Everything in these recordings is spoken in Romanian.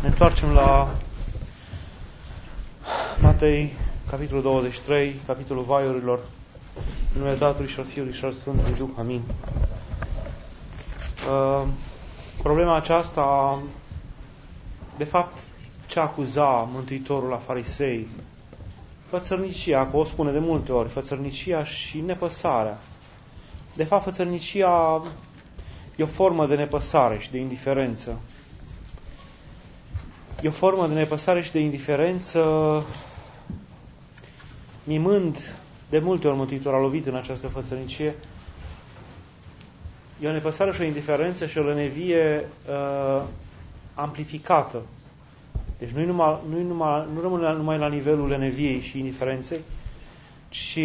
Ne întoarcem la Matei, capitolul 23, capitolul vaiurilor, în numele Tatălui și al Fiului și al Sfântului Duh. Amin. Problema aceasta, de fapt, ce acuza Mântuitorul la farisei? Fățărnicia, că o spune de multe ori, fățărnicia și nepăsarea. De fapt, fățărnicia e o formă de nepăsare și de indiferență. E o formă de nepăsare și de indiferență, mimând, de multe ori Mântuitorul a lovit în această fățărnicie. E o nepăsare și o indiferență și o lenevie amplificată. Deci nu rămâne numai la nivelul leneviei și indiferenței, ci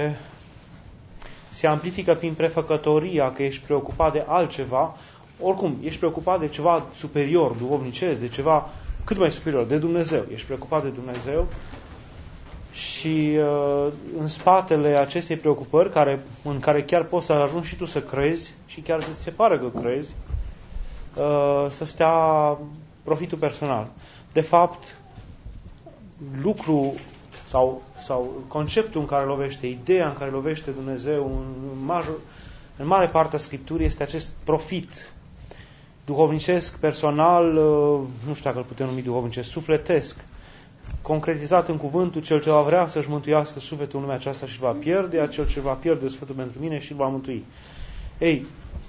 se amplifică prin prefăcătoria că ești preocupat de altceva. Oricum, ești preocupat de ceva superior, duhovnicesc, de ceva cât mai superior, de Dumnezeu. Ești preocupat de Dumnezeu și în spatele acestei preocupări, în care chiar poți să ajungi și tu să crezi și chiar să ți se pare că crezi, să stea profitul personal. De fapt, lucru sau conceptul în care lovește, ideea în care lovește Dumnezeu în mare parte a Scripturii este acest profit duhovnicesc, personal, nu știu dacă îl putem numi duhovnicesc, sufletesc, concretizat în cuvântul: cel ce va vrea să-și mântuiască sufletul în lumea aceasta și va pierde, cel ce va pierde sufletul pentru mine și îl va mântui. Ei,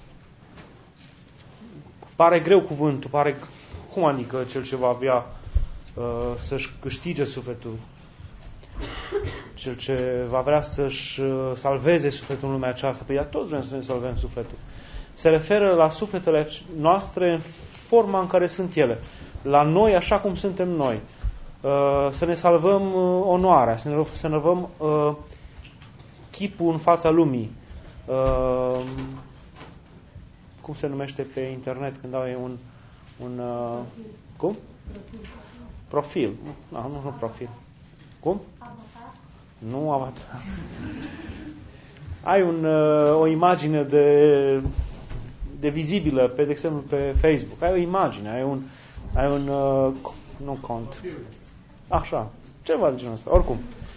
pare greu cuvântul, cum adică cel ce va avea să-și câștige sufletul? Cel ce va vrea să-și salveze sufletul în lumea aceasta. Păi toți vrem să ne salvăm sufletul. Se referă la sufletele noastre în forma în care sunt ele. La noi așa cum suntem noi. Să ne salvăm onoarea, să ne salvăm chipul în fața lumii. Cum se numește pe internet când ai un cum? Profil. Nu profil. Cum? Avatar? Nu avatar. Ai o imagine de vizibilă, de exemplu, pe Facebook. Ai o imagine, ai un nu cont. Așa, ceva de genul ăsta. Oricum,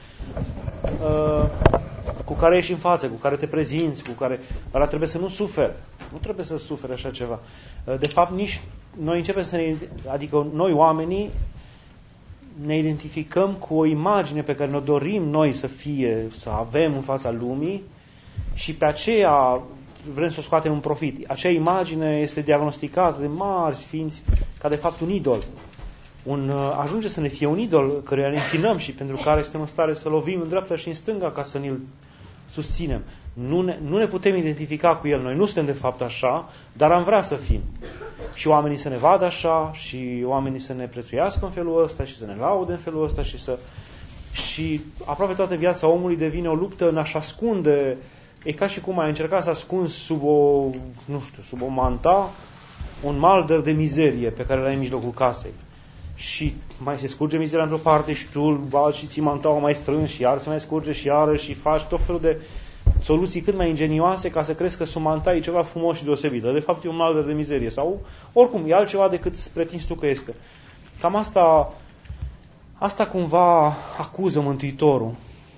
cu care ești în față, cu care te prezinți, cu care ăla trebuie să nu suferi. Nu trebuie să suferi așa ceva. De fapt, nici noi începem adică noi oamenii ne identificăm cu o imagine pe care ne-o dorim noi să avem în fața lumii și pe aceea vrem să o scoatem în profit. Acea imagine este diagnosticată de mari sfinți ca de fapt un idol. Ajunge să ne fie un idol căruia ne închinăm și pentru care suntem în stare să lovim în dreapta și în stânga ca să ne-l susținem. Nu ne putem identifica cu el. Noi nu suntem de fapt așa, dar am vrea să fim. Și oamenii să ne vadă așa, și oamenii să ne prețuiască în felul ăsta, și să ne laude în felul ăsta, și aproape toată viața omului devine o luptă în a-și ascunde. E ca și cum ai încercat să ascunzi sub o manta un maldăr de mizerie pe care l-ai în mijlocul casei. Și mai se scurge mizeria într-o parte și tu îl bagi și ții mantaua mai strâns și iar se mai scurge și iară și faci tot felul de soluții cât mai ingenioase ca să crezi că sub manta e ceva frumos și deosebit. De fapt e un maldăr de mizerie sau oricum e altceva decât îți pretinzi tu că este. Cam asta cumva acuză Mântuitorul.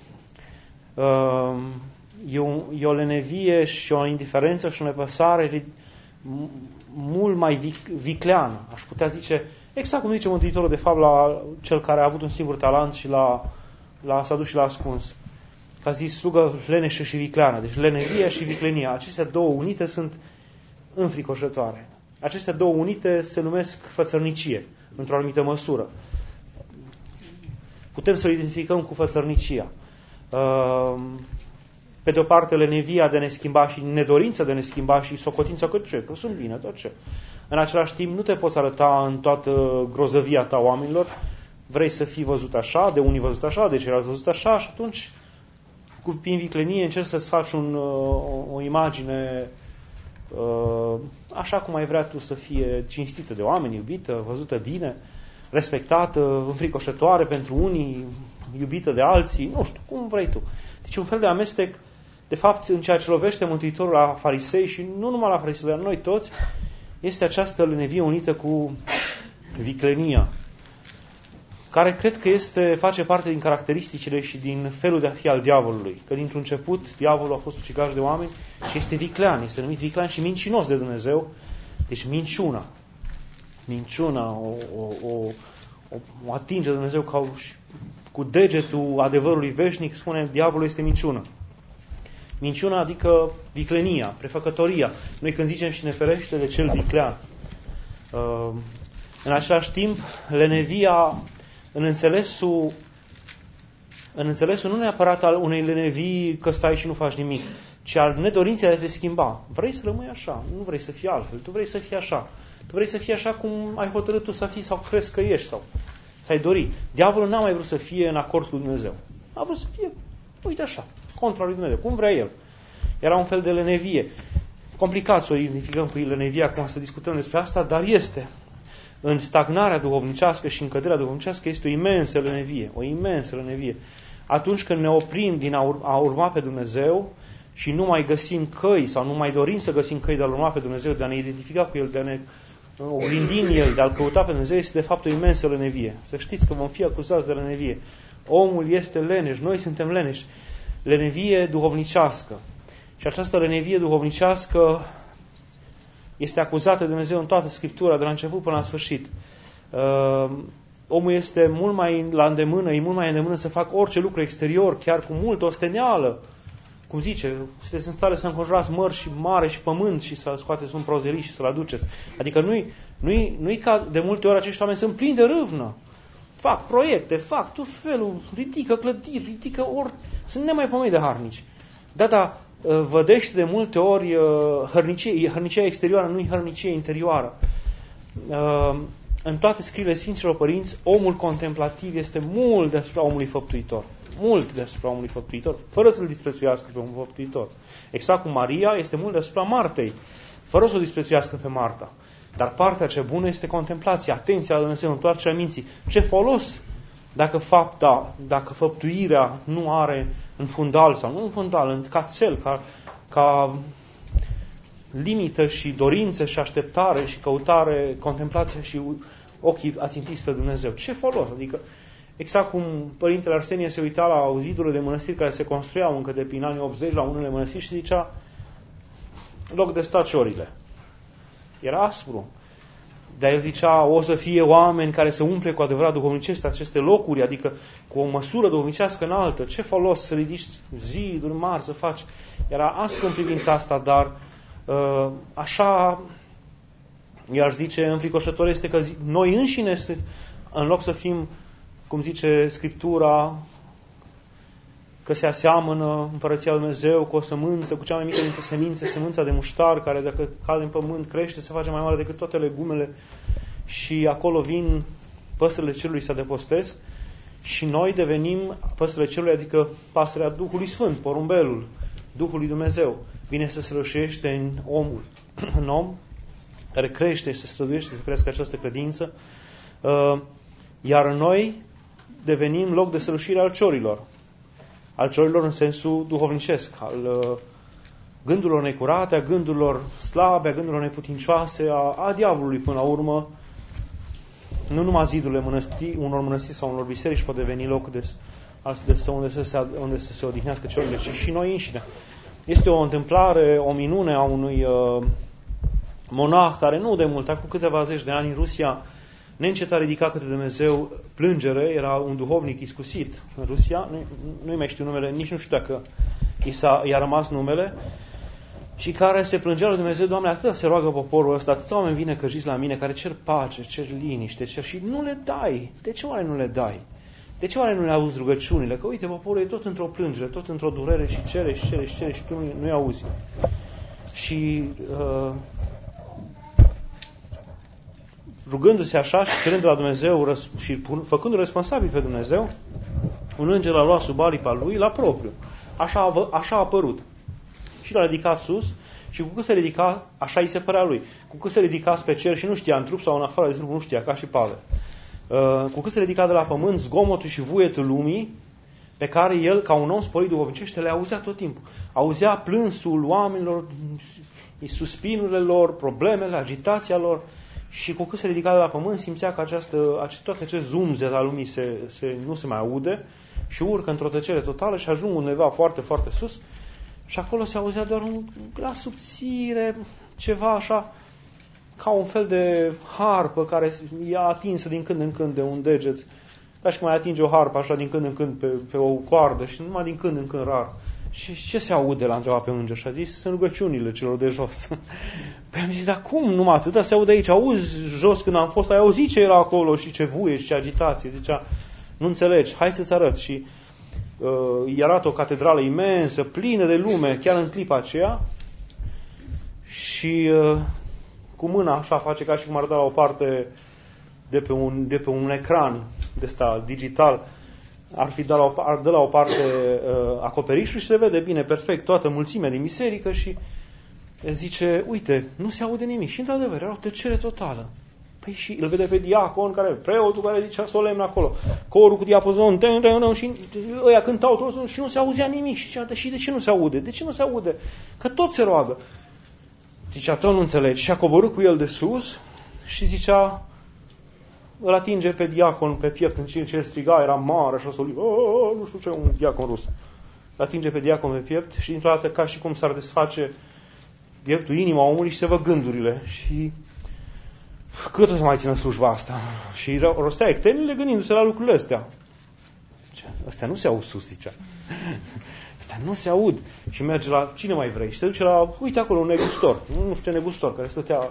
E o lenevie și o indiferență și o nepăsare mult mai vicleană. Aș putea zice, exact cum zice Mântuitorul de fapt la cel care a avut un singur talent și s-a dus și l-a ascuns. Că a zis slugă leneșă și vicleană. Deci lenevia și viclenia. Acestea două unite sunt înfricoșătoare. Acestea două unite se numesc fățărnicie, într-o anumită măsură. Putem să o identificăm cu fățărnicia. Pe de o parte, lenevia de a ne schimba și nedorința de a ne schimba și socotința că sunt bine, tot ce. În același timp, nu te poți arăta în toată grozăvia ta oamenilor. Vrei să fii văzut așa, de unii văzut așa, de ceilalți văzut așa și atunci, prin viclenie, încerci să-ți faci o imagine așa cum ai vrea tu să fie cinstită de oameni, iubită, văzută bine, respectată, înfricoșătoare pentru unii, iubită de alții, nu știu, cum vrei tu. Deci un fel de amestec, de fapt, în ceea ce lovește Mântuitorul la farisei și nu numai la farisei, la noi toți, este această lenevie unită cu viclenia, care cred că face parte din caracteristicile și din felul de a fi al diavolului. Că dintr-un început, diavolul a fost ucigaș de oameni și este viclean, este numit viclean și mincinos de Dumnezeu. Deci minciuna o atinge de Dumnezeu cu degetul adevărului veșnic, spune diavolul este minciună. Minciuna adică viclenia, prefăcătoria. Noi când zicem și ne ferește de cel viclean. În același timp, lenevia în înțelesul nu neapărat al unei lenevii că stai și nu faci nimic, ci al nedorinței de a te schimba. Vrei să rămâi așa, nu vrei să fii altfel, tu vrei să fii așa. Tu vrei să fii așa cum ai hotărât tu să fii sau crezi că ești sau ți-ai dori. Diavolul n-a mai vrut să fie în acord cu Dumnezeu. A vrut să fie, uite așa, contra lui Dumnezeu, cum vrea el. Era un fel de lenevie. Complicat să o identificăm cu lenevia, acum să discutăm despre asta, dar este. În stagnarea duhovnicească și în căderea duhovnicească este o imensă lenevie. Atunci când ne oprim din a urma pe Dumnezeu și nu mai găsim căi sau nu mai dorim să găsim căi de a urma pe Dumnezeu, de a ne identifica cu El, de a ne oglindi în El, de a-L căuta pe Dumnezeu, este de fapt o imensă lenevie. Să știți că vom fi acuzați de lenevie. Omul este leneș, noi suntem leneși. Lenevie duhovnicească. Și această lenevie duhovnicească este acuzată de Dumnezeu în toată Scriptura, de la început până la sfârșit. Omul este mult mai la îndemână, e mult mai îndemână să facă orice lucru exterior, chiar cu multă osteneală. Cum zice, sunteți în stare să înconjurați mări și mare și pământ și să scoateți un prozeliș și să-l aduceți. Adică nu-i ca de multe ori acești oameni sunt plini de râvnă. Fac proiecte, fac tot felul, ridică clădiri, sunt nemaipomenit de harnici. Da, vădește de multe ori hărnicia exterioară, nu-i hărnicia interioară. În toate scrierile Sfinților Părinți, omul contemplativ este mult deasupra omului făptuitor. Mult deasupra omului făptuitor, fără să-l disprețuiască pe omul făptuitor. Exact cum Maria este mult deasupra Martei, fără să o disprețuiască pe Marta. Dar partea cea bună este contemplația, atenția la Dumnezeu, întoarcerea minții. Ce folos dacă făptuirea nu are în fundal, sau nu în fundal, ca cel, ca limită și dorință și așteptare și căutare, contemplație și ochii ațintiți pe Dumnezeu. Ce folos? Adică, exact cum Părintele Arsenie se uita la zidurile de mănăstiri care se construiau încă de prin anii 80 la unele mănăstiri și zicea loc de stat ciorile. Era aspru. Dar el zicea, o să fie oameni care se umple cu adevărat duhovnicește aceste locuri, adică cu o măsură duhovnicească înaltă. Ce folos să ridici ziduri mari, să faci? Era aspru în privința asta, dar așa, i-aș zice, înfricoșător este că noi înșine, în loc să fim, cum zice Scriptura, că se aseamănă Împărăția Lui Dumnezeu cu o sămânță, cu cea mai mică dintre semințe, sămânța de muștar, care dacă cade în pământ crește, se face mai mare decât toate legumele și acolo vin păsările cerului să adăpostesc și noi devenim păsările cerului, adică pasărea Duhului Sfânt, porumbelul Duhului Dumnezeu. Vine să se rășește în omul, în om, care crește și se străduiește să crească această credință, iar noi devenim loc de sălușire al ciorilor. Al ciorilor în sensul duhovnicesc, al gândurilor necurate, a gândurilor slabe, a gândurilor neputincioase, a diavolului până la urmă. Nu numai zidurile unor mănăstiri sau unor biserici pot deveni loc unde să se odihnească ciorile, ci și noi înșine. Este o întâmplare, o minune a unui monah care nu de mult, acum câteva zeci de ani în Rusia, neîncetat ridica către Dumnezeu plângere, era un duhovnic iscusit în Rusia, nu-i mai știu numele, nici nu știu dacă i-a rămas numele, și care se plângea lui Dumnezeu, Doamne, atâta se roagă poporul ăsta, atâta oameni vine căjiți la mine, care cer pace, cer liniște, și nu le dai. De ce oare nu le dai? De ce oare nu le auzi rugăciunile? Că uite, poporul e tot într-o plângere, tot într-o durere și cere și tu nu-i auzi. Și rugându-se așa și cerând de la Dumnezeu și făcându-l responsabil pe Dumnezeu, un înger l-a luat sub aripa lui la propriu. Așa a apărut. Și l-a ridicat sus și cu cât se ridica, așa îi se părea lui. Cu cât se ridica spre cer și nu știa în trup sau în afară de trup, nu știa, ca și Pavel. Cu cât se ridica de la pământ, zgomotul și vuietul lumii, pe care el, ca un om sporit duhovnicește, le auzea tot timpul. Auzea plânsul oamenilor, suspinurile lor, problemele, agitația lor. Și cu cât se ridica de la pământ, simțea că toate acest zumzet al lumii nu se mai aude și urcă într-o tăcere totală și ajung undeva foarte, foarte sus și acolo se auzea doar un glas subțire, ceva așa, ca un fel de harpă care e atinsă din când în când de un deget, ca și cum mai atinge o harpă așa din când în când pe o coardă și numai din când în când rar. Și ce se aude? L-a întrebat pe înger și a zis, sunt rugăciunile celor de jos. Păi am zis, dar cum numai atâta se aude aici? Auzi jos când am fost, ai auzit ce era acolo și ce vuie și ce agitație. Zicea, nu înțelegi, hai să-ți arăt. Și îi arată o catedrală imensă, plină de lume, chiar în clipa aceea. Și cu mâna așa face ca și cum ar da la o parte de pe un ecran de ăsta digital, ar dă la o parte acoperișul și se vede bine, perfect, toată mulțimea din biserică și zice, uite, nu se aude nimic. Și într-adevăr, era o tăcere totală. Păi și îl vede pe diacon, preotul care zicea solemn acolo, corul cu diapozon, și ăia cântau toți și nu se auzea nimic. Și zicea, și de ce nu se aude? De ce nu se aude? Că tot se roagă. Zicea, tot nu înțelegi. Și a coborât cu el de sus și zicea, îl atinge pe diacon pe piept, în ce el striga, era mare și o să nu știu ce, un diacon rus. Îl atinge pe diacon pe piept și dintr-o dată ca și cum s-ar desface pieptul, inima omului și se văd gândurile. Și cât o să mai țină slujba asta? Și rostea ectenile gândindu-se la lucrurile astea. Astea nu se aud sus, zicea. Astea nu se aud. Și merge la cine mai vrei? Și se duce la, uite acolo, un negustor. Nu știu ce negustor, care stătea.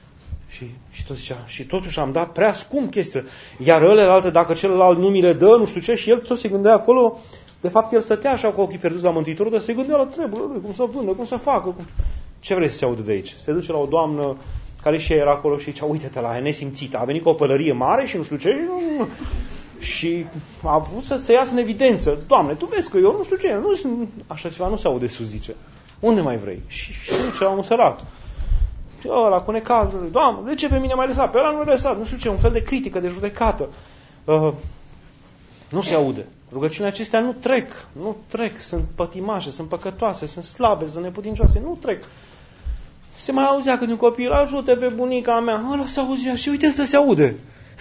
Și tot zicea, și totuși am dat prea scump chestiile. Iar ălelaltă, dacă celălalt nu mi le dă, nu știu ce, și el tot se gândea acolo, de fapt el stătea așa cu ochii pierduți la Mântuitorul, dar se gândea la treburile lui, cum să vândă, cum să facă. Ce vrei să se audă de aici? Se duce la o doamnă care și ea era acolo și zicea, uite-te la ea, nesimțită, a venit cu o pălărie mare și nu știu ce, și a avut să se iasă în evidență. Doamne, tu vezi că eu nu știu ce, așa ceva nu se aude sus, zice. Unde mai vrei? Și duce la un sărac. Ăla cu necazul, Doamne, de ce pe mine m-ai lăsat? Pe ăla nu l-ai lăsat, nu știu ce, un fel de critică, de judecată. Nu se aude. Rugăciunile acestea nu trec, sunt pătimașe, sunt păcătoase, sunt slabe, sunt neputincioase, nu trec. Se mai auzea când un copil, ajută pe bunica mea, ăla se auzea și uite să se aude.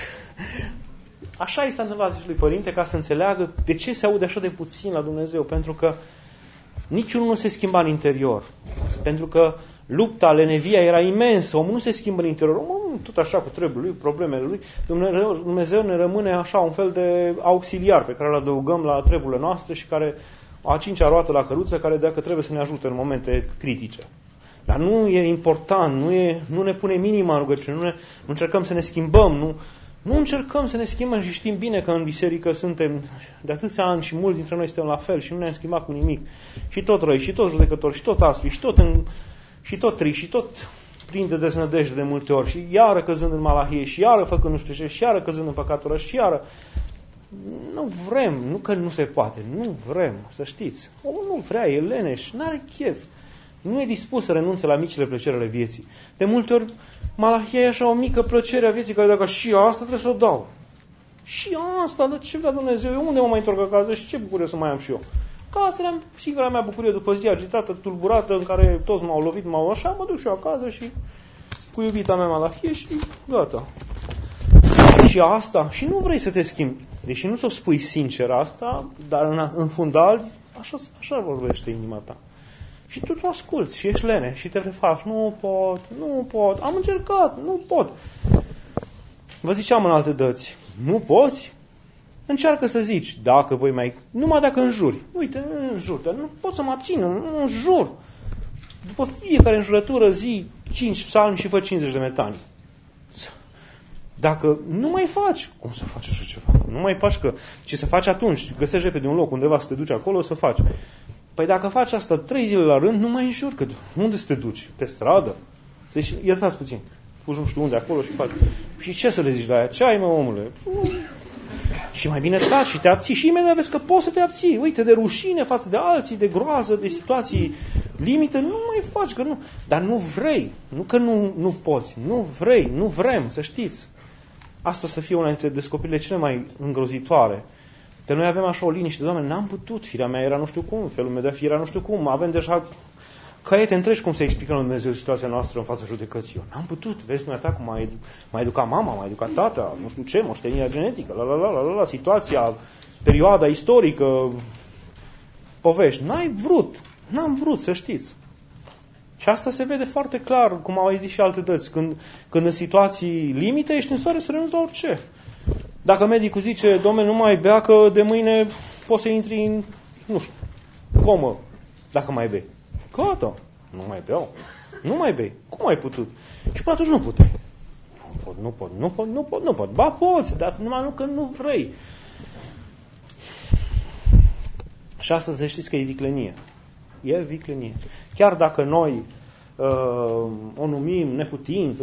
Așa i s-a întâmplat și lui părinte ca să înțeleagă de ce se aude așa de puțin la Dumnezeu, pentru că niciunul nu se schimba în interior, pentru că lupta, lenevia era imensă, omul nu se schimbă în interior, omul tot așa cu treburile lui, problemele lui, Dumnezeu ne rămâne așa un fel de auxiliar pe care îl adăugăm la treburile noastre și care a cincea roată la căruță, care dacă trebuie să ne ajute în momente critice. Dar nu e important, nu ne pune minima în rugăciune, nu încercăm să ne schimbăm, nu încercăm să ne schimbăm și știm bine că în biserică suntem de atâția ani și mulți dintre noi suntem la fel și nu ne-am schimbat cu nimic. Și tot răi, și tot judecători, și tot aspi, și tot triști, și tot plin de deznădejde de multe ori, și iară căzând în malahie, și iară făcând nu știu ce, și iară căzând în păcatul ăla, și iară. Nu vrem, nu că nu se poate, nu vrem, să știți. Omul nu vrea, e leneș, n-are chef. Nu e dispus să renunțe la micile plăceri ale vieții. De multe ori, malahia e așa o mică plăcere a vieții care dacă și asta trebuie să o dau. Și asta, dar ce vrea Dumnezeu? Eu unde mă mai întorc acasă și ce bucurie să mai am și eu? Ca asta era singura mea bucurie după zi agitată, tulburată, în care toți m-au lovit, așa, mă duc și eu acasă și cu iubita mea malahie și gata. Și asta, și nu vrei să te schimbi. Deși nu ți-o spui sincer asta, dar în fundal, așa vorbește inima ta. Și tu asculți și ești lene și te refaci. Nu pot, am încercat, nu pot. Vă ziceam în alte dăți, nu poți? Încearcă să zici, dacă voi mai... Numai dacă înjuri. Uite, înjur, dar nu pot să mă abțin, înjur. După fiecare înjurătură zi 5 psalmi și fă 50 de metanii. Dacă nu mai faci, cum să faci așa ceva? Nu mai faci că... Ce să faci atunci? Găsești repede un loc undeva să te duci acolo să faci. Păi dacă faci asta 3 zile la rând, nu mai înjuri, că unde să te duci? Pe stradă? Să zici, iertați puțin. Fugi nu știu unde acolo și faci. Și ce să le zici la aia? Ce ai, mă, omule? Și mai bine taci și te abții și imediat vezi că poți să te abții. Uite, de rușine față de alții, de groază, de situații limite, nu mai faci, că nu. Dar nu vrei. Nu că nu poți. Nu vrei, nu vrem, să știți. Asta să fie una dintre descoperirile cele mai îngrozitoare. Că noi avem așa o liniște, Doamne, n-am putut, firea mea era nu știu cum, felul meu de a fi era nu știu cum, avem deja caiete întregi cum să explicăm lui Dumnezeu situația noastră în fața judecății. Eu n-am putut, vezi dumneata cum m-a educat mama, m-a educat tata, nu știu ce, moștenirea genetică, situația, perioada istorică, povești. N-am vrut, să știți. Și asta se vede foarte clar, cum au zis și alte dăți, când în situații limite ești în stare să renunți la orice. Dacă medicul zice, dom'le, nu mai bea, că de mâine poți să intri în, nu știu, comă, dacă mai bei. Gata, nu mai bei. Cum ai putut? Și până atunci nu puteai. Nu pot. Ba poți, dar numai nu că nu vrei. Și asta să știți că e viclenie. E viclenie. Chiar dacă noi o numim neputință,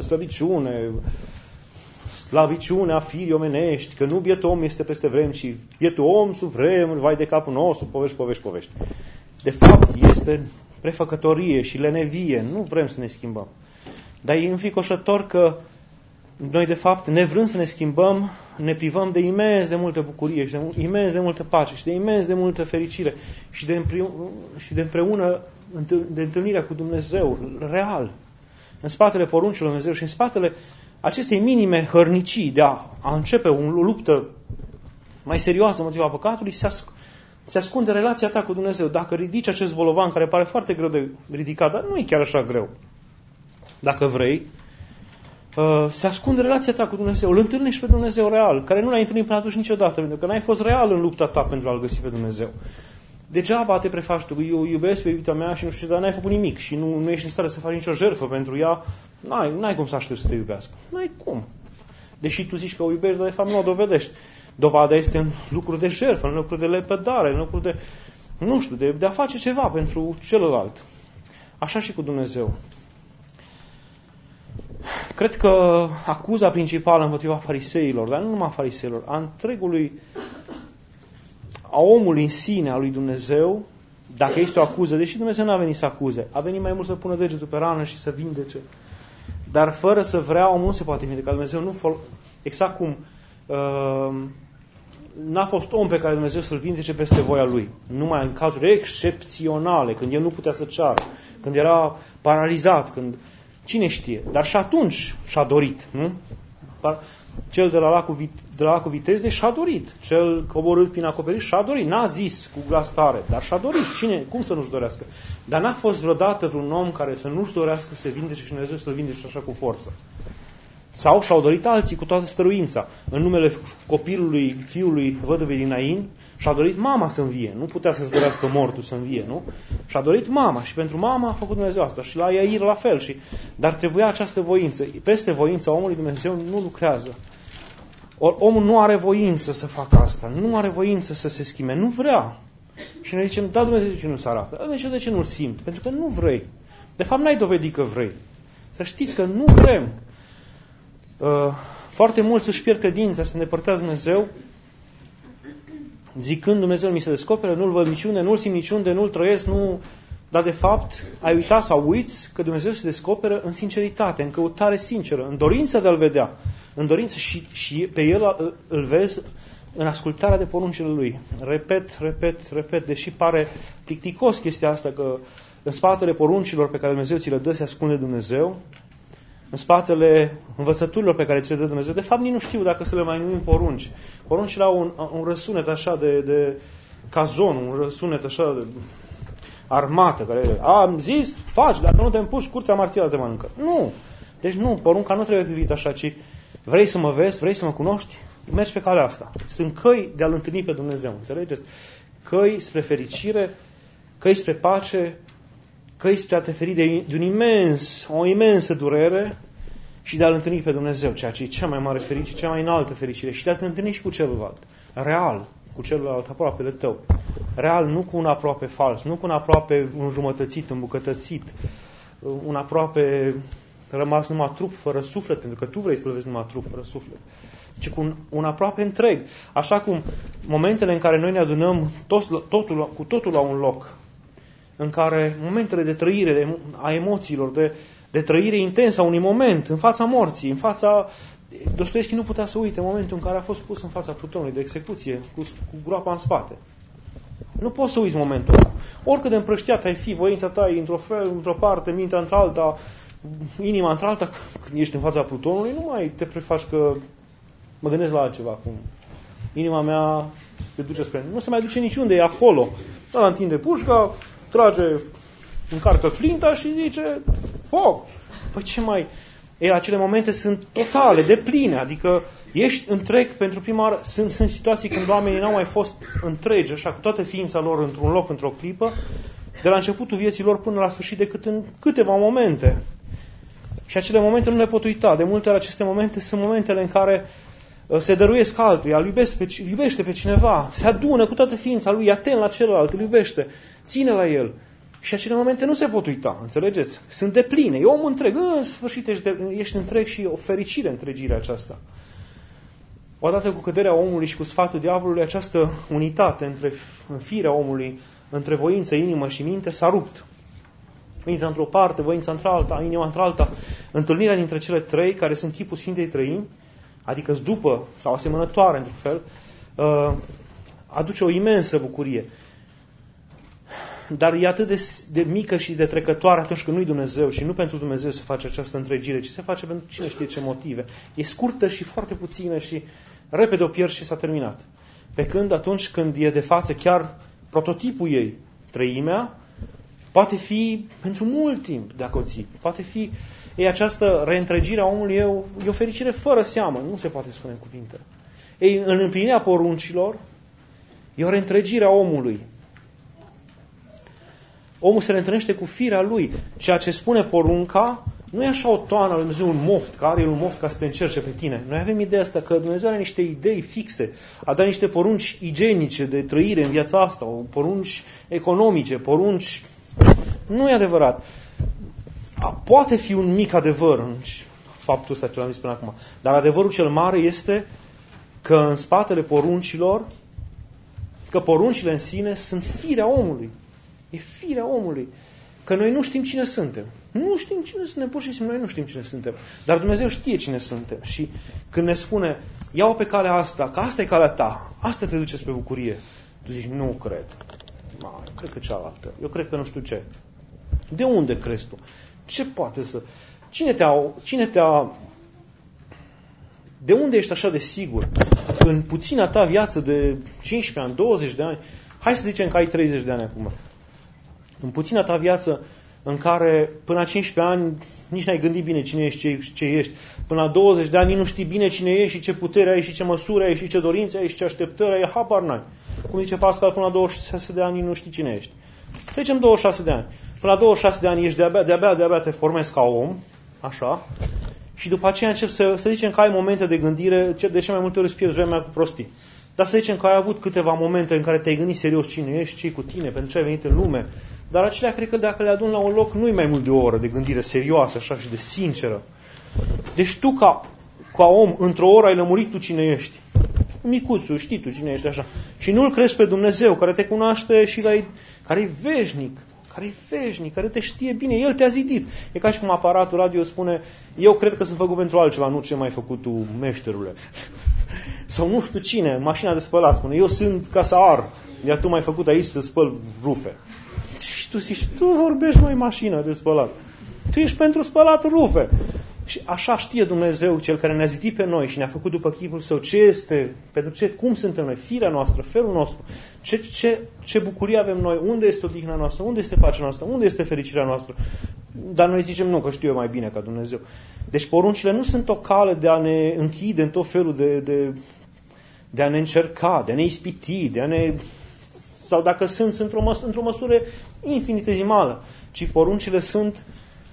slăbiciunea firii omenești, că nu bietul om este peste vrem, ci bietul om sub vremuri, vai de capul nostru, povești. De fapt, este prefăcătorie și lenevie, nu vrem să ne schimbăm. Dar e înfricoșător că noi, de fapt, nevrând să ne schimbăm, ne privăm de imens de multă bucurie și de imens de multă pace și de imens de multă fericire și de împreună de întâlnirea cu Dumnezeu real, în spatele poruncilor Dumnezeu și în spatele acestei minime hărnicii de a începe o luptă mai serioasă împotriva păcatului, se ascunde relația ta cu Dumnezeu. Dacă ridici acest bolovan, care pare foarte greu de ridicat, dar nu e chiar așa greu, dacă vrei, se ascunde relația ta cu Dumnezeu. Îl întâlnești pe Dumnezeu real, care nu l-ai întâlnit până atunci niciodată, pentru că n-ai fost real în lupta ta pentru a-L găsi pe Dumnezeu. Degeaba te prefaci tu, eu iubesc pe iubita mea și nu știu, dar n-ai făcut nimic și nu ești în stare să faci nicio jertfă pentru ea, n-ai cum să aștepți să te iubească. N-ai cum. Deși tu zici că o iubești, dar de fapt nu o dovedești. Dovada este în lucruri de jertfă, în lucruri de lepădare, în lucruri de, nu știu, de a face ceva pentru celălalt. Așa și cu Dumnezeu. Cred că acuza principală împotriva fariseilor, dar nu numai fariseilor, a omului în sine, a lui Dumnezeu, dacă este o acuză, deși Dumnezeu nu a venit să acuze, a venit mai mult să pună degetul pe rană și să vindece. Dar fără să vrea, omul nu se poate vindeca. Dumnezeu exact cum n-a fost om pe care Dumnezeu să-l vindece peste voia lui. Numai în cazuri excepționale, când el nu putea să ceară, când era paralizat, când cine știe. Dar și atunci și-a dorit, nu? Cel de la lacul Vitezde și-a dorit. Cel coborât prin acoperiș și-a dorit. N-a zis cu glas tare, dar și-a dorit. Cum să nu-și dorească? Dar n-a fost vreodată vreun om care să nu-și dorească să vindece și Dumnezeu să-l vindece așa cu forță. Sau și-au dorit alții cu toată stăruința. În numele copilului, fiului văduvei din Nain, și-a dorit mama să învie. Nu putea să-și dorească mortul să învie, nu? Și-a dorit mama și pentru mama a făcut Dumnezeu asta. Și la Iair la fel. Dar trebuia această voință. Peste voința omului Dumnezeu nu lucrează. Omul nu are voință să facă asta. Nu are voință să se schimbe. Nu vrea. Și noi zicem, da, Dumnezeu, de ce nu se arată? Dumnezeu, de ce nu-l simt? Pentru că nu vrei. De fapt, n-ai dovedit că vrei. Să știți că nu vrem. Foarte mulți își pierd credința, se îndepărtează Dumnezeu, zicând Dumnezeu mi se descoperă, nu-L văd niciunde, nu-L simt niciunde, nu-L trăiesc, nu... Dar de fapt ai uitat sau uiți că Dumnezeu se descoperă în sinceritate, în căutare sinceră, în dorința de a-L vedea, în dorință și pe El îl vezi în ascultarea de poruncile Lui. Repet, deși pare plicticos chestia asta, că în spatele poruncilor pe care Dumnezeu ți le dă se ascunde Dumnezeu, în spatele învățăturilor pe care ți le dă Dumnezeu, de fapt nici nu știu dacă să le mai numim porunci. Poruncile au un răsunet așa de cazon, un răsunet așa de armată, care am zis, faci, dacă nu te împuși, curtea marțială te mănâncă. Nu! Deci nu, porunca nu trebuie privită așa, ci vrei să mă vezi, vrei să mă cunoști, mergi pe calea asta. Sunt căi de a-L întâlni pe Dumnezeu, înțelegeți? Căi spre fericire, căi spre pace, căi spre a te feri de o imensă durere și de a-L întâlni pe Dumnezeu, ceea ce e cea mai mare fericire, cea mai înaltă fericire, și de a te întâlni și cu celălalt, real, cu celălalt aproapele tău. Real, nu cu un aproape fals, nu cu un aproape înjumătățit, îmbucătățit, un aproape rămas numai trup, fără suflet, pentru că tu vrei să-L vezi numai trup, fără suflet, ci cu un aproape întreg. Așa cum momentele în care noi ne adunăm cu totul la un loc, în care momentele de trăire a emoțiilor, de trăire intensă a unui moment, în fața morții, în fața... Dostoievski nu putea să uite momentul în care a fost pus în fața plutonului de execuție, cu groapa în spate. Nu poți să uiți momentul ăla. Oricât de împrăștiat ai fi, voința ta e într-o fel, într-o parte, mintea într-alta, inima într-alta, când ești în fața Plutonului, nu mai te prefaci că mă gândesc la altceva acum. Inima mea se duce spre... Nu se mai duce niciunde, e acolo. Ăla întinde pușca, trage, încarcă flinta și zice foc. Păi ce mai... acele momente sunt totale, depline, adică ești întreg pentru prima oară. Sunt situații când oamenii n-au mai fost întregi, așa, cu toată ființa lor într-un loc, într-o clipă, de la începutul vieții lor până la sfârșit, decât în câteva momente. Și acele momente nu le pot uita. De multe ori aceste momente sunt momentele în care se dăruiesc altuia, îl iubește pe cineva, se adună cu toată ființa lui, e atent la celălalt, îl iubește, ține la el. Și acele momente nu se pot uita, înțelegeți? Sunt depline, e om întreg, în sfârșit ești întreg și o fericire întregirea aceasta. Odată cu căderea omului și cu sfatul diavolului, această unitate între firea omului, între voință, inimă și minte, s-a rupt. Mintea într-o parte, voința într-alta, inima într-alta. Întâlnirea dintre cele trei, care sunt chipul Sfintei Trăimi, adică după sau asemănătoare într-un fel, aduce o imensă bucurie. Dar e atât de mică și de trecătoare atunci când nu-i Dumnezeu și nu pentru Dumnezeu se face această întregire, ci se face pentru cine știe ce motive. E scurtă și foarte puțină și repede o pierzi și s-a terminat. Pe când atunci când e de față chiar prototipul ei, treimea, poate fi pentru mult timp, dacă o ții. Poate fi, această reîntregire a omului e o fericire fără seamă, nu se poate spune în cuvinte. În împlinirea poruncilor e o reîntregire a omului. Omul se reîntâlnește cu firea lui. Ceea ce spune porunca nu e așa o toană lui Dumnezeu, un moft, care e un moft ca să te încerce pe tine. Noi avem ideea asta că Dumnezeu are niște idei fixe, a dat niște porunci igienice de trăire în viața asta, porunci economice, porunci... Nu e adevărat. Poate fi un mic adevăr în faptul ăsta ce l-am zis până acum, dar adevărul cel mare este că în spatele poruncilor, că poruncile în sine sunt firea omului. E firea omului. Că noi nu știm cine suntem. Nu știm cine suntem, pur și simplu noi nu știm cine suntem. Dar Dumnezeu știe cine suntem. Și când ne spune, ia-o pe calea asta, că asta e calea ta, asta te duce spre bucurie. Tu zici, nu cred. Eu cred că cealaltă. Eu cred că nu știu ce. De unde crezi tu? Ce poate să... Cine te-a... De unde ești așa de sigur? În puțina ta viață de 15 ani, 20 de ani, hai să zicem că ai 30 de ani acum. În puțina ta viață în care până la 15 ani nici n-ai gândit bine cine ești, ce ești. Până la 20 de ani nu știi bine cine ești și ce putere ai și ce măsuri ai și ce dorințe ai și ce așteptări ai, habar n-ai. Cum zice Pascal, până la 26 de ani nu știi cine ești. Să zicem 26 de ani. Până la 26 de ani ești de-abia te formezi ca om, așa, și după aceea începi să zicem că ai momente de gândire, de ce mai multe ori îți pierzi vremea cu prostii. Dar să zicem că ai avut câteva momente în care te-ai gândit serios cine ești, ce-i cu tine, pentru ce ai venit în lume. Dar acelea cred că dacă le adun la un loc, nu-i mai mult de o oră de gândire serioasă, așa, și de sinceră. Deci tu, ca om, într-o oră ai lămurit tu cine ești. Micuțul, știi tu cine ești, așa. Și nu-L crezi pe Dumnezeu, care te cunoaște și care e veșnic, care te știe bine. El te-a zidit. E ca și cum aparatul radio spune, eu cred că sunt făcut pentru altceva, nu ce m-ai făcut tu, meșterule. Sau nu știu cine, mașina de spălat, spune, eu sunt ca să ar, iar tu m-ai făcut aici să spăl rufe. Și tu zici, tu vorbești, măi, mașină de spălat. Tu ești pentru spălat rufe. Și așa știe Dumnezeu, Cel care ne-a zidit pe noi și ne-a făcut după chipul Său, ce este, pentru ce, cum suntem noi, firea noastră, felul nostru, ce bucurie avem noi, unde este odihna noastră, unde este pacea noastră, unde este fericirea noastră. Dar noi zicem, nu, că știu eu mai bine ca Dumnezeu. Deci poruncile nu sunt o cale de a ne închide în tot felul de a ne încerca, de a ne ispiti, sau dacă sunt într-o măsură infinitezimală, ci poruncile sunt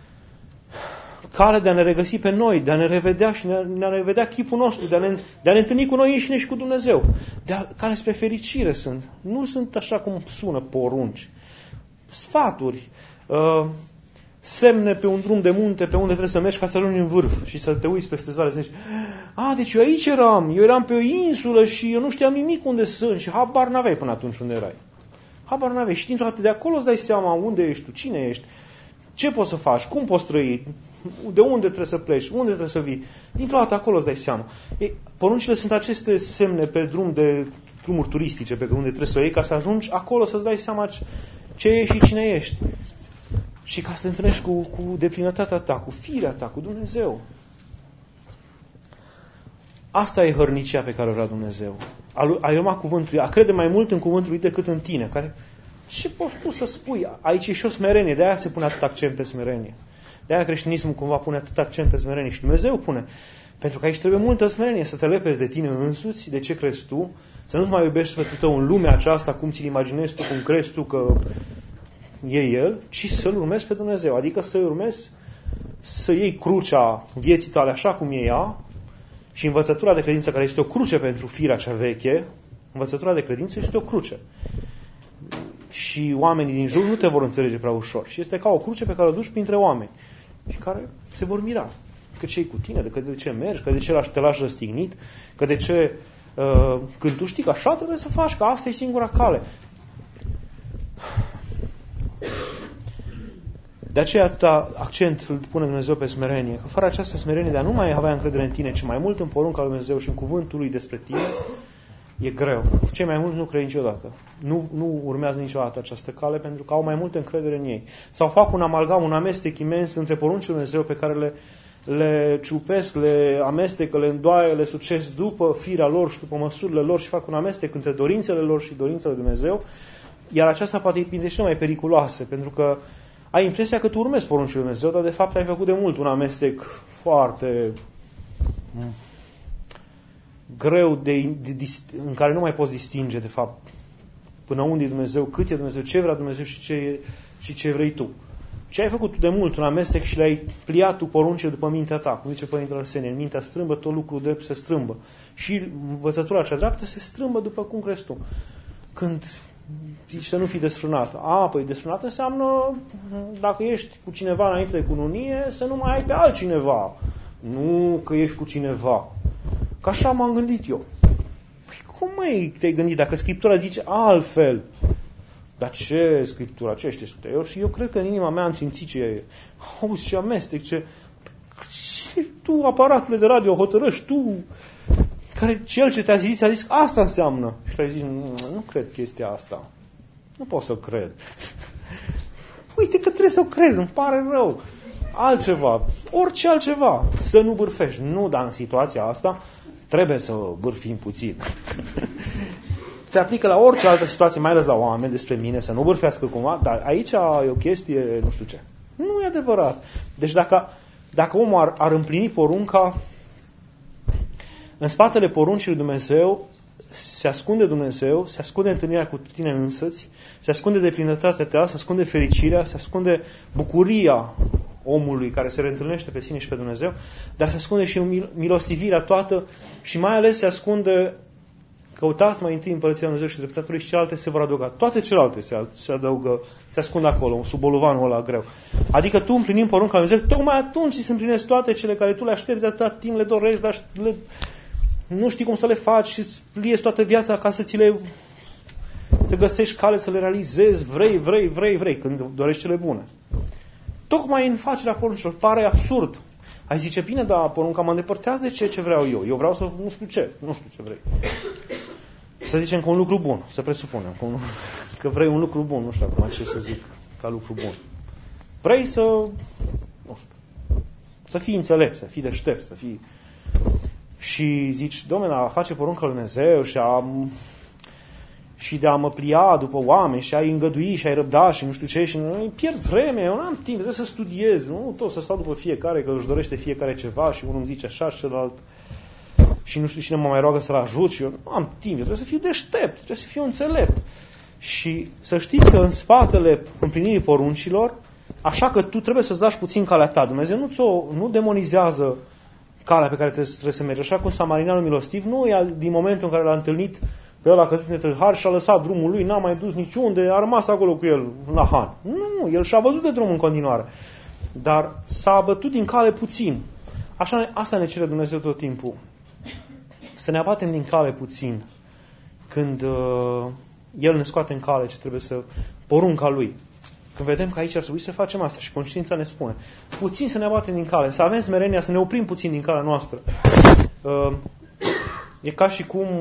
cale de a ne regăsi pe noi, de a ne revedea și de a ne revedea chipul nostru, de a ne întâlni cu noi înșine și cu Dumnezeu, care spre fericire sunt. Nu sunt așa cum sună porunci. Sfaturi, semne pe un drum de munte pe unde trebuie să mergi ca să ajungi în vârf și să te uiți peste zare, să zici, deci eu aici eram, eu eram pe o insulă și eu nu știam nimic unde sunt și habar n-aveai până atunci unde erai. Habar n-aveai și dintr-o dată de acolo îți dai seama unde ești tu, cine ești, ce poți să faci, cum poți trăi. De unde trebuie să pleci? Unde trebuie să vii? Dintr-o dată acolo îți dai seama. Poruncile sunt aceste semne pe drumuri turistice pe unde trebuie să o iei ca să ajungi acolo să-ți dai seama ce ești și cine ești. Și ca să te întâlnești cu deplinătatea ta, cu firea ta, cu Dumnezeu. Asta e hărnicia pe care o vrea Dumnezeu. A urma cuvântul, a crede mai mult în cuvântul lui decât în tine. Ce poți tu să spui? Aici e și o smerenie, de aia se pune atât accent pe smerenie. De aia creștinismul cumva pune atât accent pe smerenie și Dumnezeu pune. Pentru că aici trebuie multă smerenie, să te lepezi de tine însuți, de ce crezi tu, să nu-ți mai iubești sfătul tău în lumea aceasta, cum ți-l imaginezi tu, cum crezi tu că e El, ci să-L urmezi pe Dumnezeu. Adică să-i urmezi, să iei crucea vieții tale așa cum e ea și învățătura de credință care este o cruce pentru firea cea veche, învățătura de credință este o cruce. Și oamenii din jur nu te vor înțelege prea ușor. Și este ca o cruce pe care o duci printre oameni și care se vor mira. Că ce-i cu tine, că de ce mergi, că de ce te lași răstignit, că de ce când tu știi că așa trebuie să faci, că asta e singura cale. De aceea atâta accent îl pune Dumnezeu pe smerenie. Că fără această smerenie de a nu mai avea încredere în tine, ci mai mult în porunca lui Dumnezeu și în cuvântul lui despre tine, e greu. Cei mai mulți nu cred niciodată. Nu urmează niciodată această cale pentru că au mai multă încredere în ei. Sau fac un amalgam, un amestec imens între poruncile lui Dumnezeu pe care le ciupesc, le amestecă, le îndoaie, le sucesc după firea lor și după măsurile lor și fac un amestec între dorințele lor și dorințele lui Dumnezeu. Iar aceasta poate e printre cele mai periculoase, pentru că ai impresia că tu urmezi poruncile lui Dumnezeu, dar de fapt ai făcut de mult un amestec foarte greu în care nu mai poți distinge de fapt până unde e Dumnezeu, cât e Dumnezeu, ce vrea Dumnezeu și ce vrei tu. Ce ai făcut tu de mult un amestec și le-ai pliat tu poruncile după mintea ta, cum zice Părintele Arsenie, în mintea strâmbă tot lucrul drept se strâmbă și învățătura cea dreaptă se strâmbă după cum crezi tu. Când zici să nu fii desfrânat. Păi desfrânat înseamnă dacă ești cu cineva înainte de cununie, să nu mai ai pe altcineva. Nu că ești cu cineva. Că așa m-am gândit eu. Păi cum mai te-ai gândit dacă Scriptura zice altfel? Dar ce Scriptura? Ce știi? Eu cred că în inima mea am simțit ce e. Auzi, ce amestec, ce tu, aparatele de radio, hotărăști tu, care cel ce te-a zis, ți-a zis asta înseamnă. Și tu ai zis, nu cred chestia asta. Nu pot să cred. Uite că trebuie să o crezi, îmi pare rău. Altceva, orice altceva, să nu bârfești. Nu, dar în situația asta trebuie să bârfim puțin. Se aplică la orice altă situație, mai ales la oameni, despre mine, să nu bârfească cumva, dar aici e o chestie, nu știu ce. Nu e adevărat. Deci dacă omul ar împlini porunca, în spatele poruncii lui Dumnezeu se ascunde Dumnezeu, se ascunde întâlnirea cu tine însăți, se ascunde deplinătatea ta, se ascunde fericirea, se ascunde bucuria omului care se reîntâlnește pe sine și pe Dumnezeu, dar se ascunde și milostivirea toată și mai ales se ascunde, căutați mai întâi împărăția lui Dumnezeu și dreptatea lui și celelalte se vor adăuga. Toate celelalte se adăugă, se ascund acolo, sub bolovanul ăla greu. Adică tu împlinim porunca lui Dumnezeu, tocmai atunci se împlinesc toate cele care tu le aștepți de atâta timp, le dorești, dar nu știi cum să le faci și îți pliezi toată viața ca să găsești cale să le realizezi, vrei, când dorești cele bune. Tocmai în facerea poruncilor pare absurd. Ai zice, bine, dar porunca mă îndepărtează de ce vreau eu. Eu vreau să nu știu ce vrei. Să zicem că un lucru bun, să presupunem că vrei un lucru bun, nu știu acum ce să zic ca lucru bun. Vrei să fii înțelept, să fii deștept, să fii... Și zici, Dom'le, a face porunca lui Dumnezeu și de a mă plia după oameni și a-i îngădui și a-i răbda și nu știu ce și îmi pierd vreme, eu n-am timp, trebuie să studiez, nu tot să stau după fiecare, că își dorește fiecare ceva și unul îmi zice așa și celălalt și nu știu cine mă mai roagă să-l ajut și eu nu am timp, eu trebuie să fiu deștept, trebuie să fiu înțelept. Și să știți că în spatele împlinirii poruncilor, așa că tu trebuie să-ți lași puțin calea ta. Dumnezeu nu demonizează calea pe care trebuie să mergi. Așa cum Samarinanul milostiv nu e din momentul în care l-a întâlnit pe ăla căzut în tâlhar și a lăsat drumul lui, n-a mai dus niciunde, a rămas acolo cu el, la Han. Nu, el și-a văzut de drum în continuare. Dar s-a abătut din cale puțin. Asta ne cere Dumnezeu tot timpul. Să ne abatem din cale puțin când El ne scoate în cale ce trebuie să... porunca Lui. când vedem că aici ar trebui să facem asta și conștiința ne spune, puțin să ne abatem din cale, să avem smerenia, să ne oprim puțin din calea noastră. E ca și cum,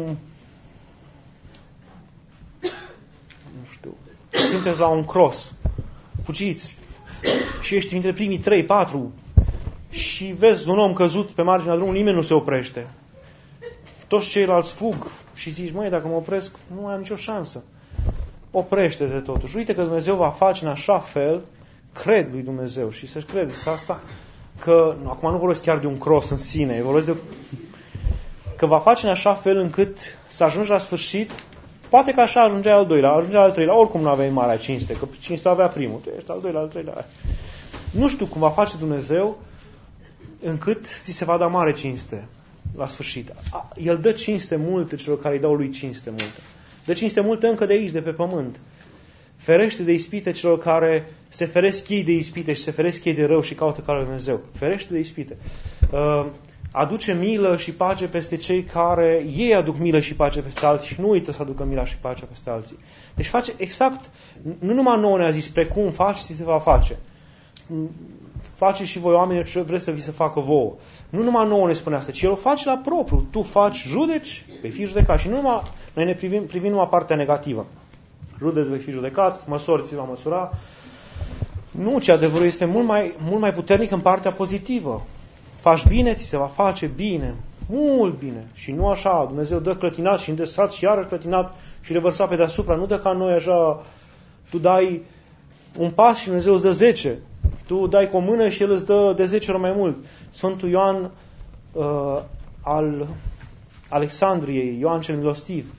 nu știu, sunteți la un cross, fugiți și ești dintre primii 3, 4 și vezi un om căzut pe marginea drumului, nimeni nu se oprește. Toți ceilalți fug și zici, măi, dacă mă opresc, nu mai am nicio șansă. Oprește-te totuși. Uite că Dumnezeu va face în așa fel, cred lui Dumnezeu și să-și credeți asta, că, acum nu vorbesc chiar de un cross în sine, vorbesc de că va face în așa fel încât să ajungi la sfârșit, poate că așa ajungeai al doilea, ajungeai al treilea, oricum nu aveai marea cinste, că cinste avea primul, tu ești al doilea, al treilea. Nu știu cum va face Dumnezeu încât ți se va da mare cinste la sfârșit. El dă cinste multe celor care îi dau lui cinste multe. Dă cinste multe încă de aici, de pe pământ. Ferește de ispite celor care se feresc ei de ispite și se feresc ei de rău și caută calea lui Dumnezeu. Ferește de ispite. Aduce milă și pace peste cei care ei aduc milă și pace peste alții și nu uită să aducă mila și pacea peste alții. Deci face exact, nu numai nouă ne-a zis precum faci, ți se va face. Face și voi oamenii ce vreți să vi se facă vouă. Nu numai nouă ne spune asta, ci El o face la propriu. Tu faci, judeci, vei fi judecat. Și nu numai, noi ne privim numai partea negativă. Judeci, vei fi judecat, măsori, ți va măsura. Nu, ci adevărul este mult mai puternic în partea pozitivă. Faci bine, ți se va face bine. Mult bine. Și nu așa, Dumnezeu dă clătinat și îndesat și iarăși clătinat și revărsat pe deasupra. Nu dă ca noi așa, tu dai un pas și Dumnezeu îți dă 10. Tu dai cu o mână și El îți dă de 10 ori mai mult. Sfântul Ioan al Alexandriei, Ioan cel Milostiv,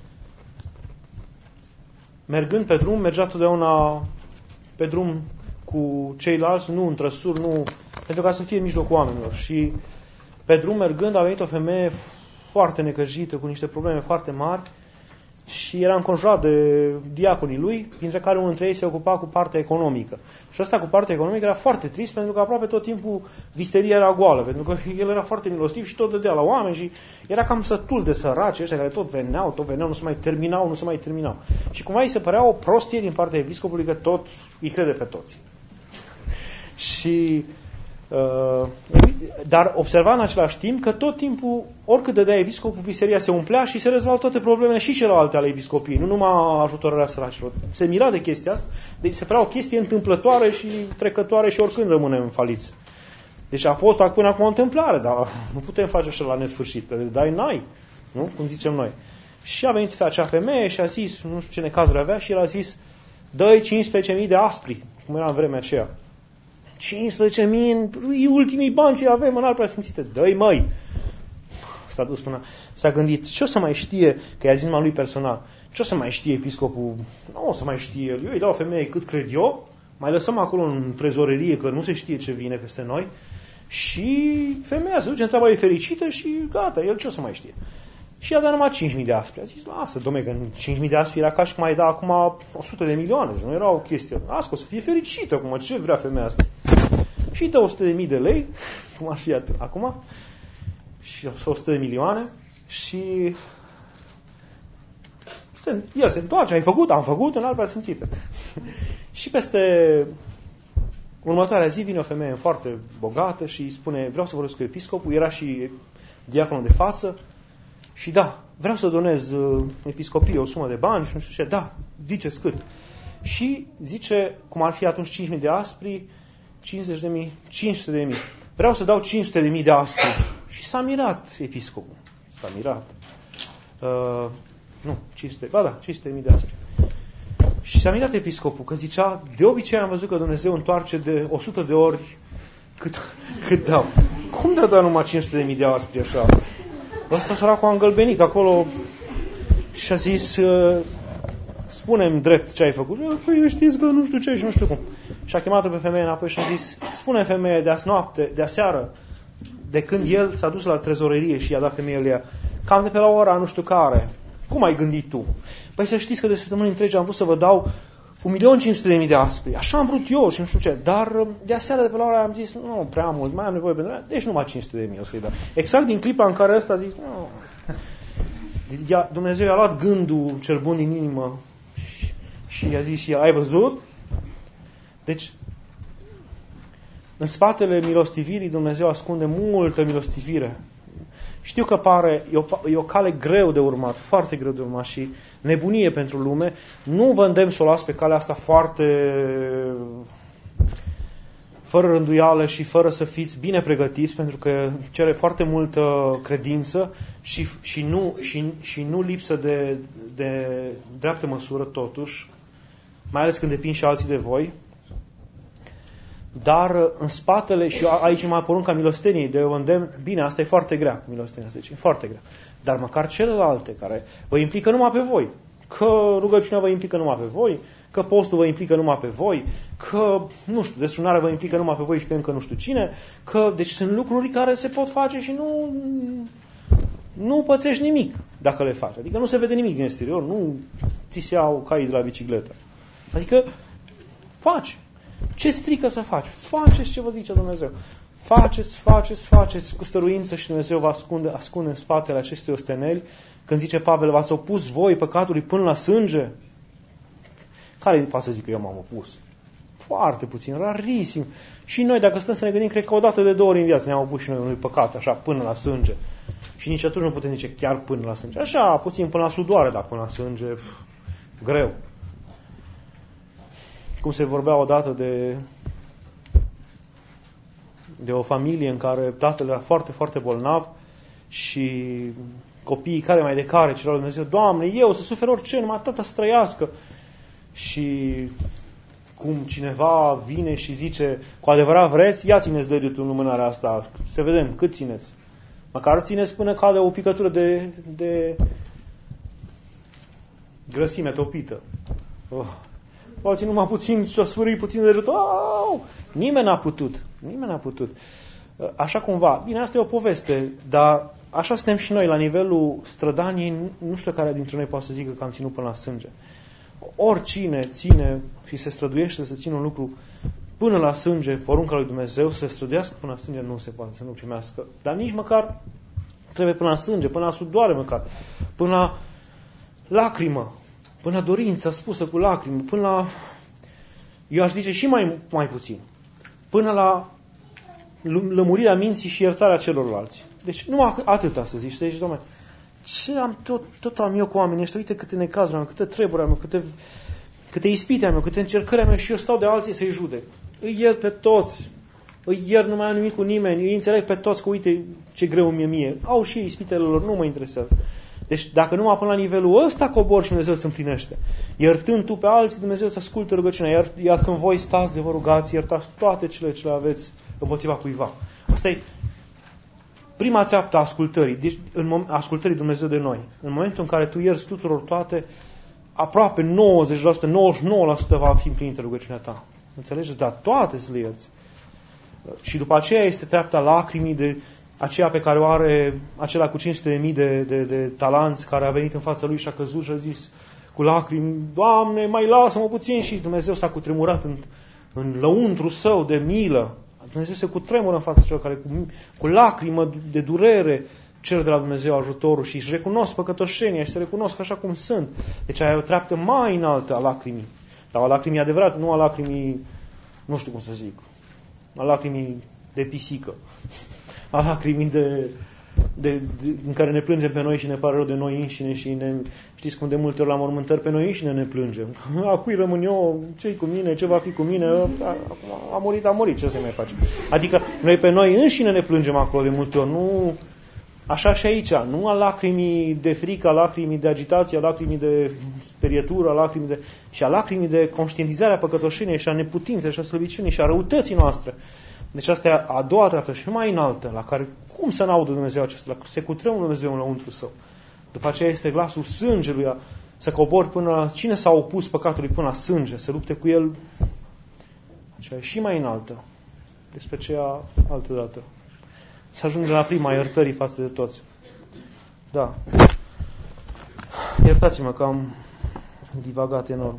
mergând pe drum, mergea totdeauna pe drum cu ceilalți, nu în trăsuri, nu, pentru ca să fie în mijlocul oamenilor. Și pe drum mergând a venit o femeie foarte necăjită, cu niște probleme foarte mari și era înconjurat de diaconii lui, dintre care unul dintre ei se ocupa cu partea economică. Și ăsta cu partea economică era foarte trist, pentru că aproape tot timpul visteria era goală, pentru că el era foarte milostiv și tot dădea la oameni și era cam sătul de săraci ăștia care tot veneau, nu se mai terminau. Și cumva îi se părea o prostie din partea episcopului că tot îi crede pe toți. Și dar observa în același timp că tot timpul, oricât dădea episcopul, viseria se umplea și se rezolvau toate problemele și celelalte ale episcopiei, nu numai ajutorarea săracilor. Se mira de chestia asta, deci se părea o chestie întâmplătoare și trecătoare și oricând rămânem faliți. Deci a fost până acum o întâmplare, dar nu putem face așa la nesfârșit, dai n-ai, nu? Cum zicem noi. Și a venit acea femeie și a zis, nu știu ce necazuri avea, și el a zis, dă-i 15.000 de aspri, cum era în vremea aceea. 15.000 ultimii bani ce avem în alt preasfințite. Dă-i, măi! S-a dus până... S-a gândit, ce o să mai știe, că i-a zis numai lui personal, ce o să mai știe episcopul? Nu o să mai știe el. Eu îi dau o femeie cât cred eu, mai lăsăm acolo în trezorerie, că nu se știe ce vine peste noi, și femeia se duce, întreaba, e fericită și gata, el ce o să mai știe? Și i-a dat numai 5.000 de aspri. A zis, lasă, dom'le, că 5.000 de aspri era ca și cum ai da acum 100 de milioane. Deci nu era o chestie. Lasă, o să fie fericită acum. Ce vrea femeia asta? Și îi dă 100.000 de lei, cum ar fi acum, și 100 de milioane, și el se întoarce, am făcut, în alba sfințită. Și peste următoarea zi vine o femeie foarte bogată și îi spune, vreau să vorbesc cu episcopul, era și diaconul de față, și da, vreau să donez episcopiei o sumă de bani și nu știu ce, da, ziceți cât. Și zice, cum ar fi atunci 5.000 de aspri, 50.000, 500.000. Vreau să dau 500.000 de aspri. Și s-a mirat episcopul. S-a mirat. 500.000 de aspri. Și s-a mirat episcopul, că zicea, de obicei am văzut că Dumnezeu întoarce de 100 de ori cât dau. Cum de-a dat numai 500.000 de aspri așa? Ăsta săracul a îngălbenit acolo și a zis, spune-mi drept ce ai făcut. Păi eu știți că nu știu ce și nu știu cum. Și a chemat-o pe femeie înapoi și a zis, spune femeie, de azi noapte, de aseară, de când el s-a dus la trezorerie și i-a dat femeile ea, cam de pe la ora nu știu care, cum ai gândit tu? Păi să știți că de săptămâni întregi am vrut să vă dau 1.500.000 de aspri. Așa am vrut eu și nu știu ce. Dar de aseară de pe la ora am zis, nu, prea mult, mai am nevoie pentru ea. Deci numai 500.000 o să-i dau. Exact din clipa în care ăsta a zis, nu. Dumnezeu i-a luat gândul cel bun din inimă și i-a zis, ai văzut? Deci, în spatele milostivirii Dumnezeu ascunde multă milostivire. Știu că e o cale greu de urmat, foarte greu de urmat și nebunie pentru lume. Nu vă îndemn să o luați pe calea asta foarte fără rânduială și fără să fiți bine pregătiți, pentru că cere foarte multă credință și nu lipsă de dreaptă măsură totuși, mai ales când depind și alții de voi. Dar în spatele, și aici mai porunca milosteniei, de o îndemn, bine, asta e foarte grea, milostenia asta, e foarte grea. Dar măcar celelalte care vă implică numai pe voi, că rugăciunea vă implică numai pe voi, că postul vă implică numai pe voi, că, nu știu, destrunarea vă implică numai pe voi și pe încă nu știu cine, că, deci sunt lucruri care se pot face și nu pățești nimic dacă le faci. Adică nu se vede nimic din exterior, nu ți se iau caii de la bicicletă. Adică faci. Ce strică să faci? Faceți ce vă zice Dumnezeu. Faceți cu stăruință și Dumnezeu vă ascunde în spatele acestui osteneli. Când zice Pavel, v-ați opus voi păcatului până la sânge? Care poate să zic că eu m-am opus? Foarte puțin, rarisim. Și noi, dacă stăm să ne gândim, cred că o dată de 2 ori în viață ne-am opus și noi unui păcat, așa, până la sânge. Și nici atunci nu putem zice chiar până la sânge. Așa, puțin până la sudoare, dar până la sânge, greu. Cum se vorbea odată de o familie în care tatăl era foarte, foarte bolnav și copiii care mai de care cerau lui Dumnezeu, Doamne, eu să sufer orice, numai tata să trăiască. Și cum cineva vine și zice, cu adevărat vreți, ia țineți degetul în lumânarea asta, să vedem cât țineți. Măcar țineți până cade o picătură de grăsime topită. Au ținut numai puțin și a sfârâit puțin degetul. Nimeni n-a putut. Așa cumva. Bine, asta e o poveste, dar așa suntem și noi la nivelul strădaniei. Nu știu care dintre noi poate să zică că am ținut până la sânge. Oricine ține și se străduiește să țină un lucru până la sânge, porunca lui Dumnezeu, să străduiască până la sânge, nu se poate să nu primească. Dar nici măcar trebuie până la sânge, până la sudoare măcar, până la lacrimă, până la dorința spusă cu lacrimi, până la, eu aș zice și mai puțin, până la lămurirea minții și iertarea celorlalți. Deci nu atâta să zici, să zici, Doamne, ce am tot am eu cu oamenii ăștia, uite câte necazuri am, câte treburi am, câte ispite am eu, câte încercări am eu și eu stau de alții să-i judec. Îi iert pe toți, îi iert, nu mai am nimic cu nimeni, îi înțeleg pe toți că uite ce greu mi-e mie. Au și ispitele lor, nu mă interesează. Deci dacă numai până la nivelul ăsta cobor și Dumnezeu îți împlinește. Iertând tu pe alții, Dumnezeu îți ascultă rugăciunea. Iar când voi stați de vă rugați, iertați toate cele ce le aveți împotriva cuiva. Asta e prima treaptă a ascultării. Deci, ascultării Dumnezeu de noi. În momentul în care tu ierți tuturor toate, aproape 90%, 99% va fi împlinită rugăciunea ta. Înțelegeți? Dar toate să le ierți. Și după aceea este treapta lacrimii de aceea pe care o are acela cu 500.000 de talanți, care a venit în fața lui și a căzut și a zis cu lacrimi, Doamne, mai lasă-mă puțin, și Dumnezeu s-a cutremurat în lăuntru său de milă. Dumnezeu se cutremură în fața celor care cu lacrimă de durere cer de la Dumnezeu ajutorul și își recunosc păcătoșenia și se recunosc așa cum sunt. Deci aia e o treaptă mai înaltă a lacrimii. Dar a lacrimii adevărat, nu a lacrimii, nu știu cum să zic, a lacrimii de pisică. A lacrimii în care ne plângem pe noi și ne pare rău de noi înșine și știți cum de multe ori la mormântări pe noi înșine ne plângem. A cui rămân eu? Ce-i cu mine? Ce va fi cu mine? A murit, ce să mai face? Adică noi pe noi înșine ne plângem acolo de multe ori, nu așa și aici, nu a lacrimii de frică, a lacrimii de agitație, a lacrimii de sperietură, și a lacrimii de conștientizarea păcătoșeniei și a neputinței și a slăbiciunii și a răutății noastre. Deci asta e a doua treaptă și mai înaltă, la care cum să n-audă Dumnezeu acesta? Se cutremură Dumnezeu înăuntru său. După aceea este glasul sângelui, să cobori până la cine s-a opus păcatului până la sânge, să lupte cu el. Aceea e și mai înaltă. Despre aceea altă dată. Să ajungem la prima iertării față de toți. Da. Iertați-mă că am divagat enorm.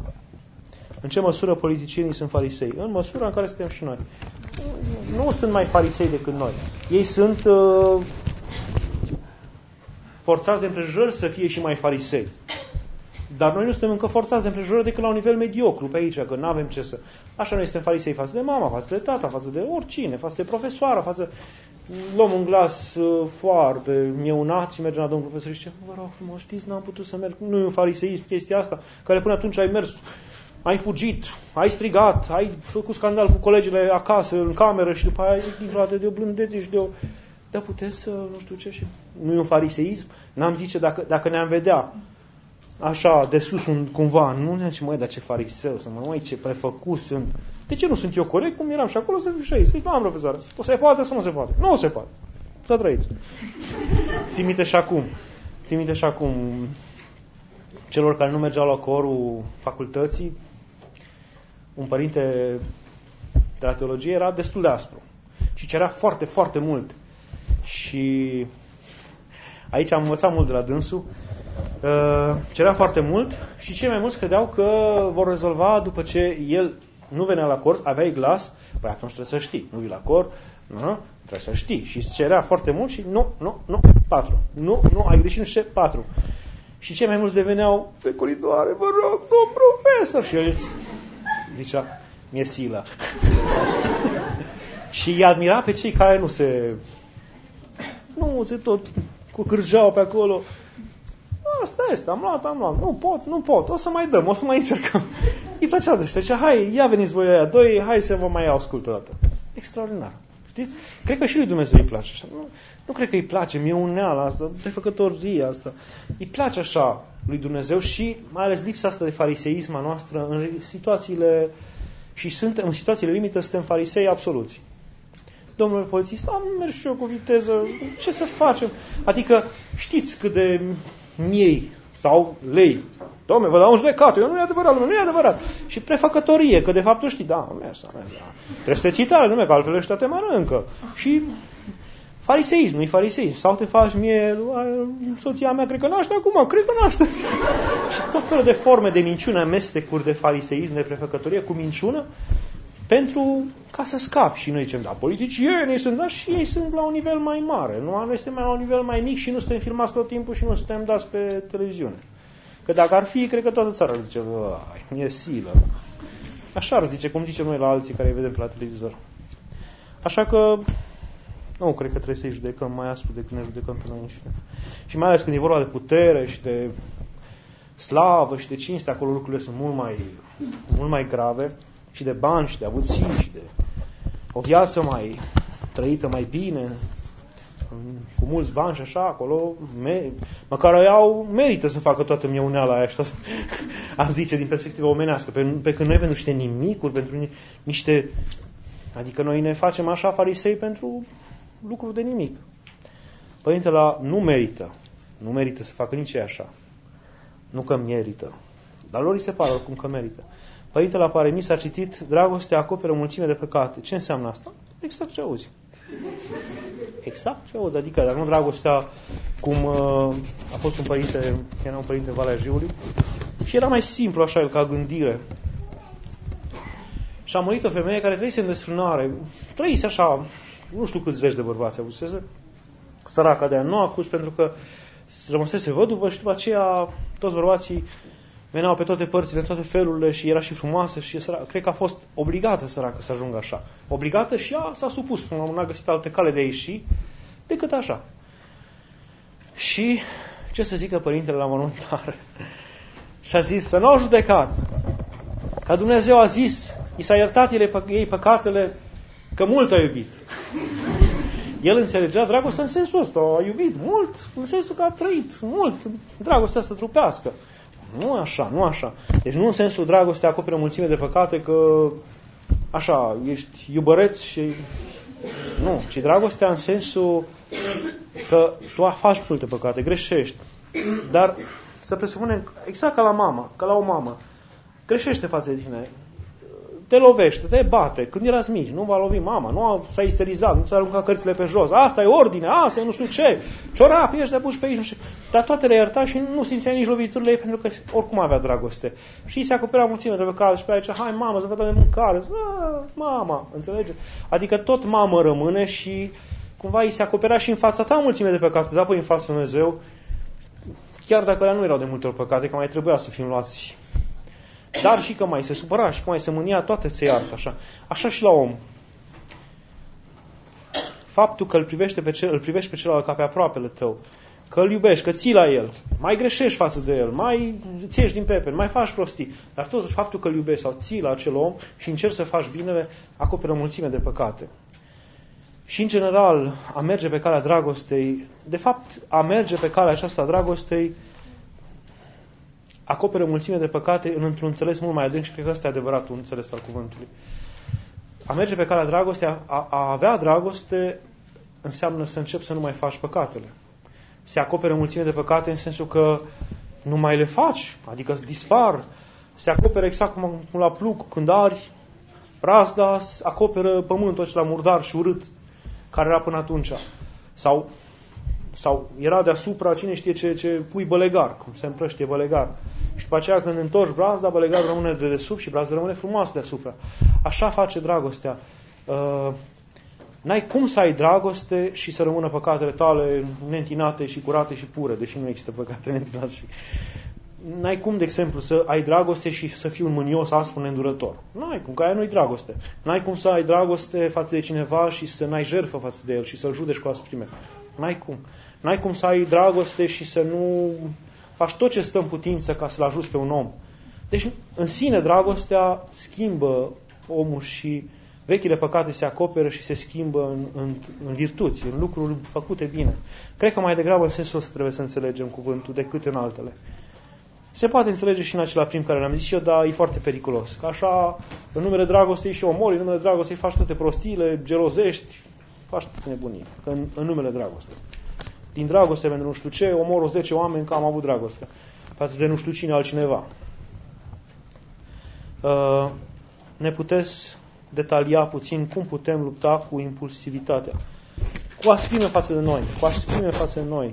În ce măsură politicienii sunt farisei? În măsura în care suntem și noi. Nu sunt mai farisei decât noi. Ei sunt forțați de împrejurări să fie și mai farisei. Dar noi nu suntem încă forțați de împrejurări decât la un nivel mediocru pe aici, că nu avem ce să... Așa noi suntem farisei față de mama, față de tata, față de oricine, față de profesoară, față... Luăm un glas foarte mieunat și mergem la domnul profesor și zice, vă rog frumos, știți, n-am putut să merg. Nu e un fariseism chestia asta, care până atunci ai mers, ai fugit, ai strigat, ai făcut scandal cu colegile acasă, în cameră și după aia dintr-o dată de o blândețe și de o... Dar puteți să, nu știu ce, și... Nu e un fariseism? N-am zice, dacă ne-am vedea așa, de sus, cumva, nu ne zice, măi, dar ce fariseu, să măi, ce prefăcut sunt. De ce nu sunt eu corect, cum eram și acolo, să fiu și aici? Zic, nu am profesoară. Se poate sau nu se poate? Nu se poate. Să trăiți. Țin minte și acum, celor care nu mergeau la corul facultății, un părinte de la teologie era destul de aspru și cerea foarte, foarte mult. Și aici am învățat mult de la dânsul. Cerea foarte mult și cei mai mulți credeau că vor rezolva după ce el nu venea la cor, aveai glas, păi atunci trebuie să știi, nu vii la cor, trebuie să știi. Și cerea foarte mult și nu, 4. Nu, ai greșit, nu știu ce, 4. Și cei mai mulți deveneau pe coridoare, vă rog, domn profesor. Și el zicea, mi-e silă. Și îi admira pe cei care nu se tot cu cârjeau pe acolo. Asta este, am luat. Nu pot, o să mai dăm, o să mai încercăm. Îi plăcea de ăștia, hai, ia veniți voi aia doi, hai să vă mai ascult o dată. Extraordinar. Știți? Cred că și lui Dumnezeu îi place așa. Nu cred că îi place mieunea asta, prefăcătoria asta. Îi place așa lui Dumnezeu și mai ales lipsa asta de fariseism a noastră în situațiile și în situațiile limită suntem farisei absoluți. Domnule polițist, am mers și eu cu viteză, ce să facem? Adică știți cât de miei sau lei. Dom'le, vă dau un judecat, nu e adevărat, nu e adevărat. Și prefăcătorie, că de fapt tu știi, da. Trebuie să te ții tare, că altfel ăștia te mănâncă. Și fariseism, nu-i fariseism. Sau te faci mie, soția mea, cred că naște acum, cred că naște. Și tot felul de forme de minciună, amestecuri de fariseism, de prefăcătorie cu minciună, ca să scapi. Și noi zicem, da, politicienii sunt, dar și ei sunt la un nivel mai mare. Noi suntem la un nivel mai mic și nu suntem filmați tot timpul și nu suntem dați pe televiziune. Că dacă ar fi, cred că toată țara ar zice, e silă. Așa ar zice, cum zicem noi la alții care îi vedem pe la televizor. Așa că, nu, cred că trebuie să-i judecăm mai aspru decât ne judecăm pe noi înșine. Și mai ales când e vorba de putere și de slavă și de cinste, acolo lucrurile sunt mult mai grave. Și de bani, și de avuții, și de o viață mai trăită mai bine, cu mulți bani și așa, acolo, măcar merită să facă toată mieuneala aia, am zice, din perspectivă omenească, pe când noi pentru niște nimicuri, pentru niște... Adică noi ne facem așa farisei pentru lucruri de nimic. Părintele nu merită să facă nici ei așa. Nu că merită, dar lor îi se pare oricum că merită. Părintele Apareni s-a citit, dragostea acoperă o mulțime de păcate. Ce înseamnă asta? Exact ce auzi. Exact ce auzi. Adică, dacă nu dragostea, cum a fost un părinte, era un părinte în Valea Jiului, și era mai simplu așa el ca gândire. Și a murit o femeie care trăise în desfrânare. Trăise așa, nu știu câți zeci de bărbați avusese. Săraca de aia nu acuz pentru că rămăsese văduvă și după aceea toți bărbații veneau pe toate părțile, în toate felurile și era și frumoasă și săracă. Cred că a fost obligată săracă să ajungă așa. Obligată și ea s-a supus. Nu a găsit alte cale de a ieși decât așa. Și ce să zică părintele la mormântare? Și a zis să nu o judecați. Ca Dumnezeu a zis, i s-a iertat ei păcatele că mult a iubit. El înțelegea dragostea în sensul ăsta. A iubit mult, în sensul că a trăit mult. Dragostea asta trupească. Nu așa. Deci nu în sensul dragostea acoperă mulțime de păcate că așa, ești iubăreț și... Nu, ci dragostea în sensul că tu faci multe păcate, greșești. Dar să presupunem exact ca la o mamă. Greșește față de tine. Te lovește, te bate. Când erați mici, nu v-a lovit mama, nu s-a isterizat, nu ți-a aruncat cărțile pe jos. Asta e ordine, asta e nu știu ce. Ciorapii ăștia puși pe aici, nu știu. Dar toate le ierta și nu simțea nici loviturile ei pentru că oricum avea dragoste. Și se acopera mulțime de păcate și pe aia zicea, hai mamă, să vă dăm de mâncare. Mama, înțelege? Adică tot mamă rămâne și cumva îi se acopera și în fața ta mulțime de păcate, dar apoi în fața Dumnezeu chiar dacă alea nu erau de multe ori păcate, că mai trebuia să fim luați. Dar și că mai se supăra și că mai se mânia, toate se iartă așa. Așa și la om. Faptul că îl privești pe celălalt ca pe aproapele tău, că îl iubești, că ții la el, mai greșești față de el, mai ți ieși din pepeni, mai faci prostii, dar totuși faptul că îl iubești sau ții la acel om și încerci să faci binele, acoperă o mulțime de păcate. Și în general, a merge pe calea dragostei, de fapt, a merge pe calea aceasta a dragostei acoperă o mulțime de păcate într-un înțeles mult mai adânc și cred că ăsta e adevăratul înțeles al cuvântului. A merge pe calea dragostei, a avea dragoste înseamnă să începi să nu mai faci păcatele. Se acoperă mulțime de păcate în sensul că nu mai le faci, adică dispar. Se acoperă exact cum la plug, când ari brazda, acoperă pământul acela murdar și urât care era până atunci. Sau era deasupra, cine știe ce pui bălegar, cum se împrăștie bălegar. Și după aceea când întorci brazda, bălegarul rămâne de desubt și brazda rămâne frumoasă deasupra. Așa face dragostea. N-ai cum să ai dragoste și să rămână păcatele tale neîntinate și curate și pure, deși nu există păcate neîntinate. N-ai cum, de exemplu, să ai dragoste și să fii un mânios, aspru, neîndurător. N-ai cum, că aia nu-i dragoste. N-ai cum să ai dragoste față de cineva și să n-ai jertfă față de el și să-l judeci cu asprime. N-ai cum. N-ai cum să ai dragoste și să nu faci tot ce stă în putință ca să-l ajuți pe un om. Deci, în sine, dragostea schimbă omul și vechile păcate se acoperă și se schimbă în virtuți, în lucruri făcute bine. Cred că mai degrabă în sensul ăsta trebuie să înțelegem cuvântul decât în altele. Se poate înțelege și în acela prim care l-am zis eu, dar e foarte periculos. Că așa, în numele dragostei și omori, în numele dragostei faci toate prostiile, gelozești, faci toate nebunii. În numele dragostei. Din dragoste pentru nu știu ce, omor 10 oameni că am avut dragoste. Față de nu știu cine altcineva. Ne puteți detalia puțin cum putem lupta cu impulsivitatea. Cu asprime față de noi. Cu asprime față de noi.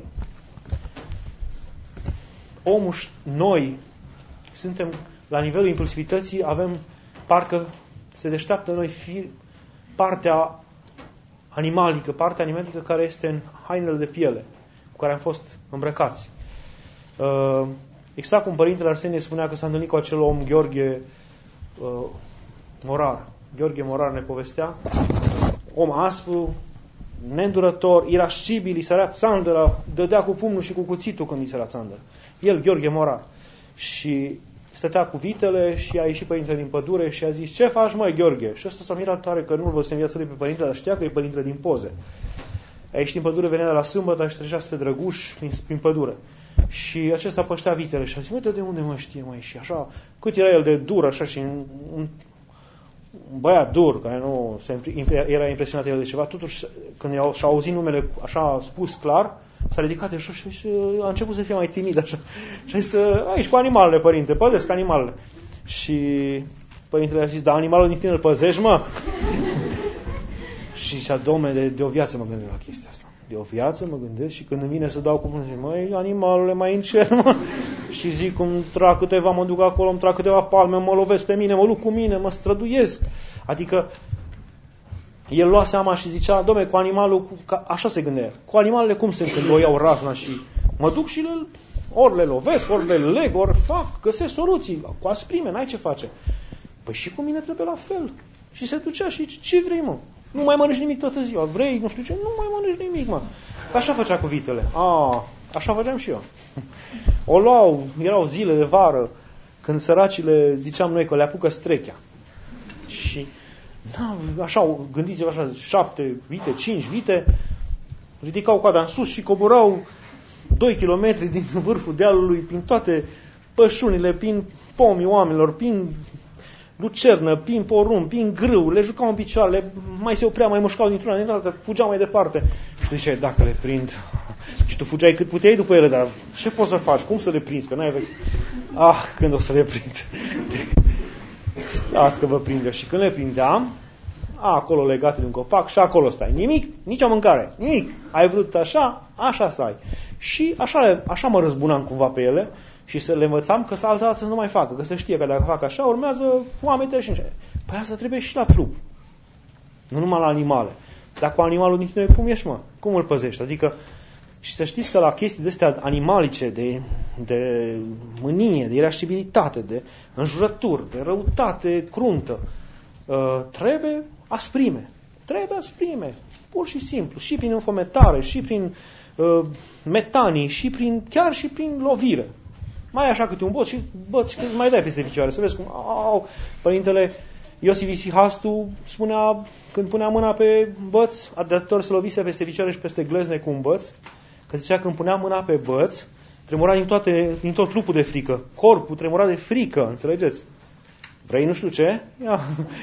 Omul, noi suntem la nivelul impulsivității, avem, parcă se deșteaptă noi partea animalică care este în hainele de piele cu care am fost îmbrăcați. Exact cum Părintele Arsenie spunea că s-a întâlnit cu acel om Gheorghe Morar. Gheorghe Morar ne povestea, om aspru, neîndurător, irascibil, îi sărea țandăra, dădea cu pumnul și cu cuțitul când îi sărea țandăra. El, Gheorghe Morar. Și stătea cu vitele și a ieșit Părintele din pădure și a zis, ce faci, măi, Gheorghe? Și ăsta s-a mirat tare că nu-l văzuse în viața lui pe Părintele, dar știa că e Părintele din poze. A ieșit din pădure, venea de la sâmbătă și trecea spre Drăguș prin pădure. Și acesta păștea vitele și a zis, uite de unde mă știe, măi? Și așa, cât era el de dur, așa, și un băiat dur, care nu era impresionat el de ceva, totuși, când și-a auzit numele așa spus clar, s-a ridicat așa și a început să fie mai timid, așa. Și a zis, aici cu animalele, părinte, păzesc animalele. Și Părintele a zis, da, animalul din tine îl păzești, mă? Și zicea, Dom'le, de o viață mă gândesc la chestia asta. De o viață mă gândesc și când îmi vine să dau cuvânt, zic, măi, animalele mai încer, mă. Și zic, îmi trag câteva, mă duc acolo, îmi trag câteva palme, mă lovesc pe mine, mă lupt cu mine, mă străduiesc. Adică, el lua seama și zicea, Dom'le, cu animalul, așa se gândea. Cu animalele cum sunt când o iau razna și mă duc și ori le lovesc, ori le leg, ori fac, găsesc soluții. Cu asprime, n-ai ce face. Păi și cu mine trebuie la fel. Și se ducea și ce vrei, mă? Nu mai mănânci nimic toată ziua. Vrei, nu știu ce, nu mai mănânci nimic, mă. Așa făcea cu vitele. Așa făceam și eu. O luau, erau zile de vară, când săracile, ziceam noi că le apucă strechea. Și, așa, gândiți-vă așa, 7 vite, 5 vite, ridicau coada în sus și coborau 2 kilometri din vârful dealului, prin toate pășunile, prin pomii oamenilor, prin lucernă, prin porumb, prin grâu, le jucau în picioare, mai se oprea, mai mușcau dintr-una, dintr-altă, fugeau mai departe. Și tu ziceai, dacă le prind. Și tu fugeai cât puteai după ele, dar ce poți să faci? Cum să le prinzi? Că n-ai când o să le prind? Stați că vă prinde. Și când le prindeam, acolo legate de un copac și acolo stai. Nimic, nicio mâncare, nimic. Ai vrut așa, așa stai. Și așa mă răzbunam cumva pe ele și să le învățam că să altă dată să nu mai facă, că să știe că dacă fac așa, urmează foamete și așa. Păi asta trebuie și la trup. Nu numai la animale. Dar cu animalul din tine, cum ești, mă? Cum îl păzești? Adică, și să știți că la chestii de astea animalice, de de mânie, de irascibilitate, de înjurături, de răutate cruntă. Trebuie asprime. Trebuie asprime. Pur și simplu. Și prin înfometare, și prin metanii, chiar și prin lovire. Mai așa câte un băț și mai dai peste picioare. Să vezi cum, Părintele Iosif Isihastu spunea, când punea mâna pe băț, adator să lovise peste picioare și peste glezne cu un băț, că zicea când punea mâna pe băț, tremura din tot trupul de frică. Corpul tremura de frică, înțelegeți? Vrei nu știu ce? Ia.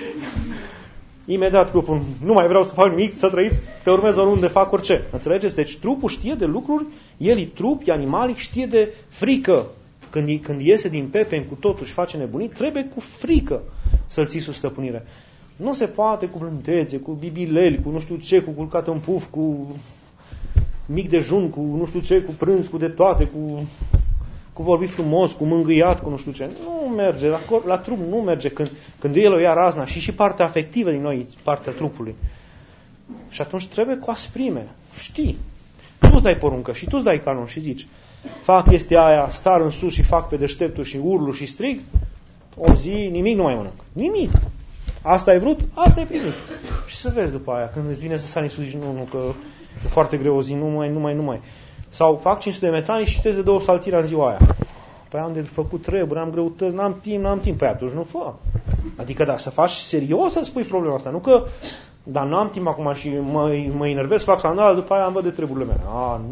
Imediat trupul, nu mai vreau să fac nimic, să trăiți, te urmez oriunde, fac orice. Înțelegeți? Deci trupul știe de lucruri, el e trup, e animalic, știe de frică. Când iese din pepen cu totul și face nebunii, trebuie cu frică să-l ții sub stăpânire. Nu se poate cu blândețe, cu bibileli, cu nu știu ce, cu culcat în puf, cu mic dejun, cu nu știu ce, cu prânz, cu de toate, cu vorbit frumos, cu mângâiat, cu nu știu ce. Nu merge, la trup nu merge când el o ia razna și partea afectivă din noi, partea trupului. Și atunci trebuie cu asprime. Știi. Tu îți dai poruncă și tu îți dai canon și zici: fac chestia aia, sar în sus și fac pe deșteptul și urlu și strig, o zi nimic nu mai mănânc. Nimic. Asta ai vrut, asta ai primit. Și să vezi după aia, când îți vine să sari în sus, nu, că e foarte greu o zi, nu mai. Sau fac 500 de metani și citesc de 2 saltiri în ziua aia. Păi am de făcut treburi, am greutăți, n-am timp. Păi atunci nu fă. Adică da, să faci serios să spui problema asta. Nu că, dar n-am timp acum și mă enervez, fac sandală, după aia am văd de treburile mele.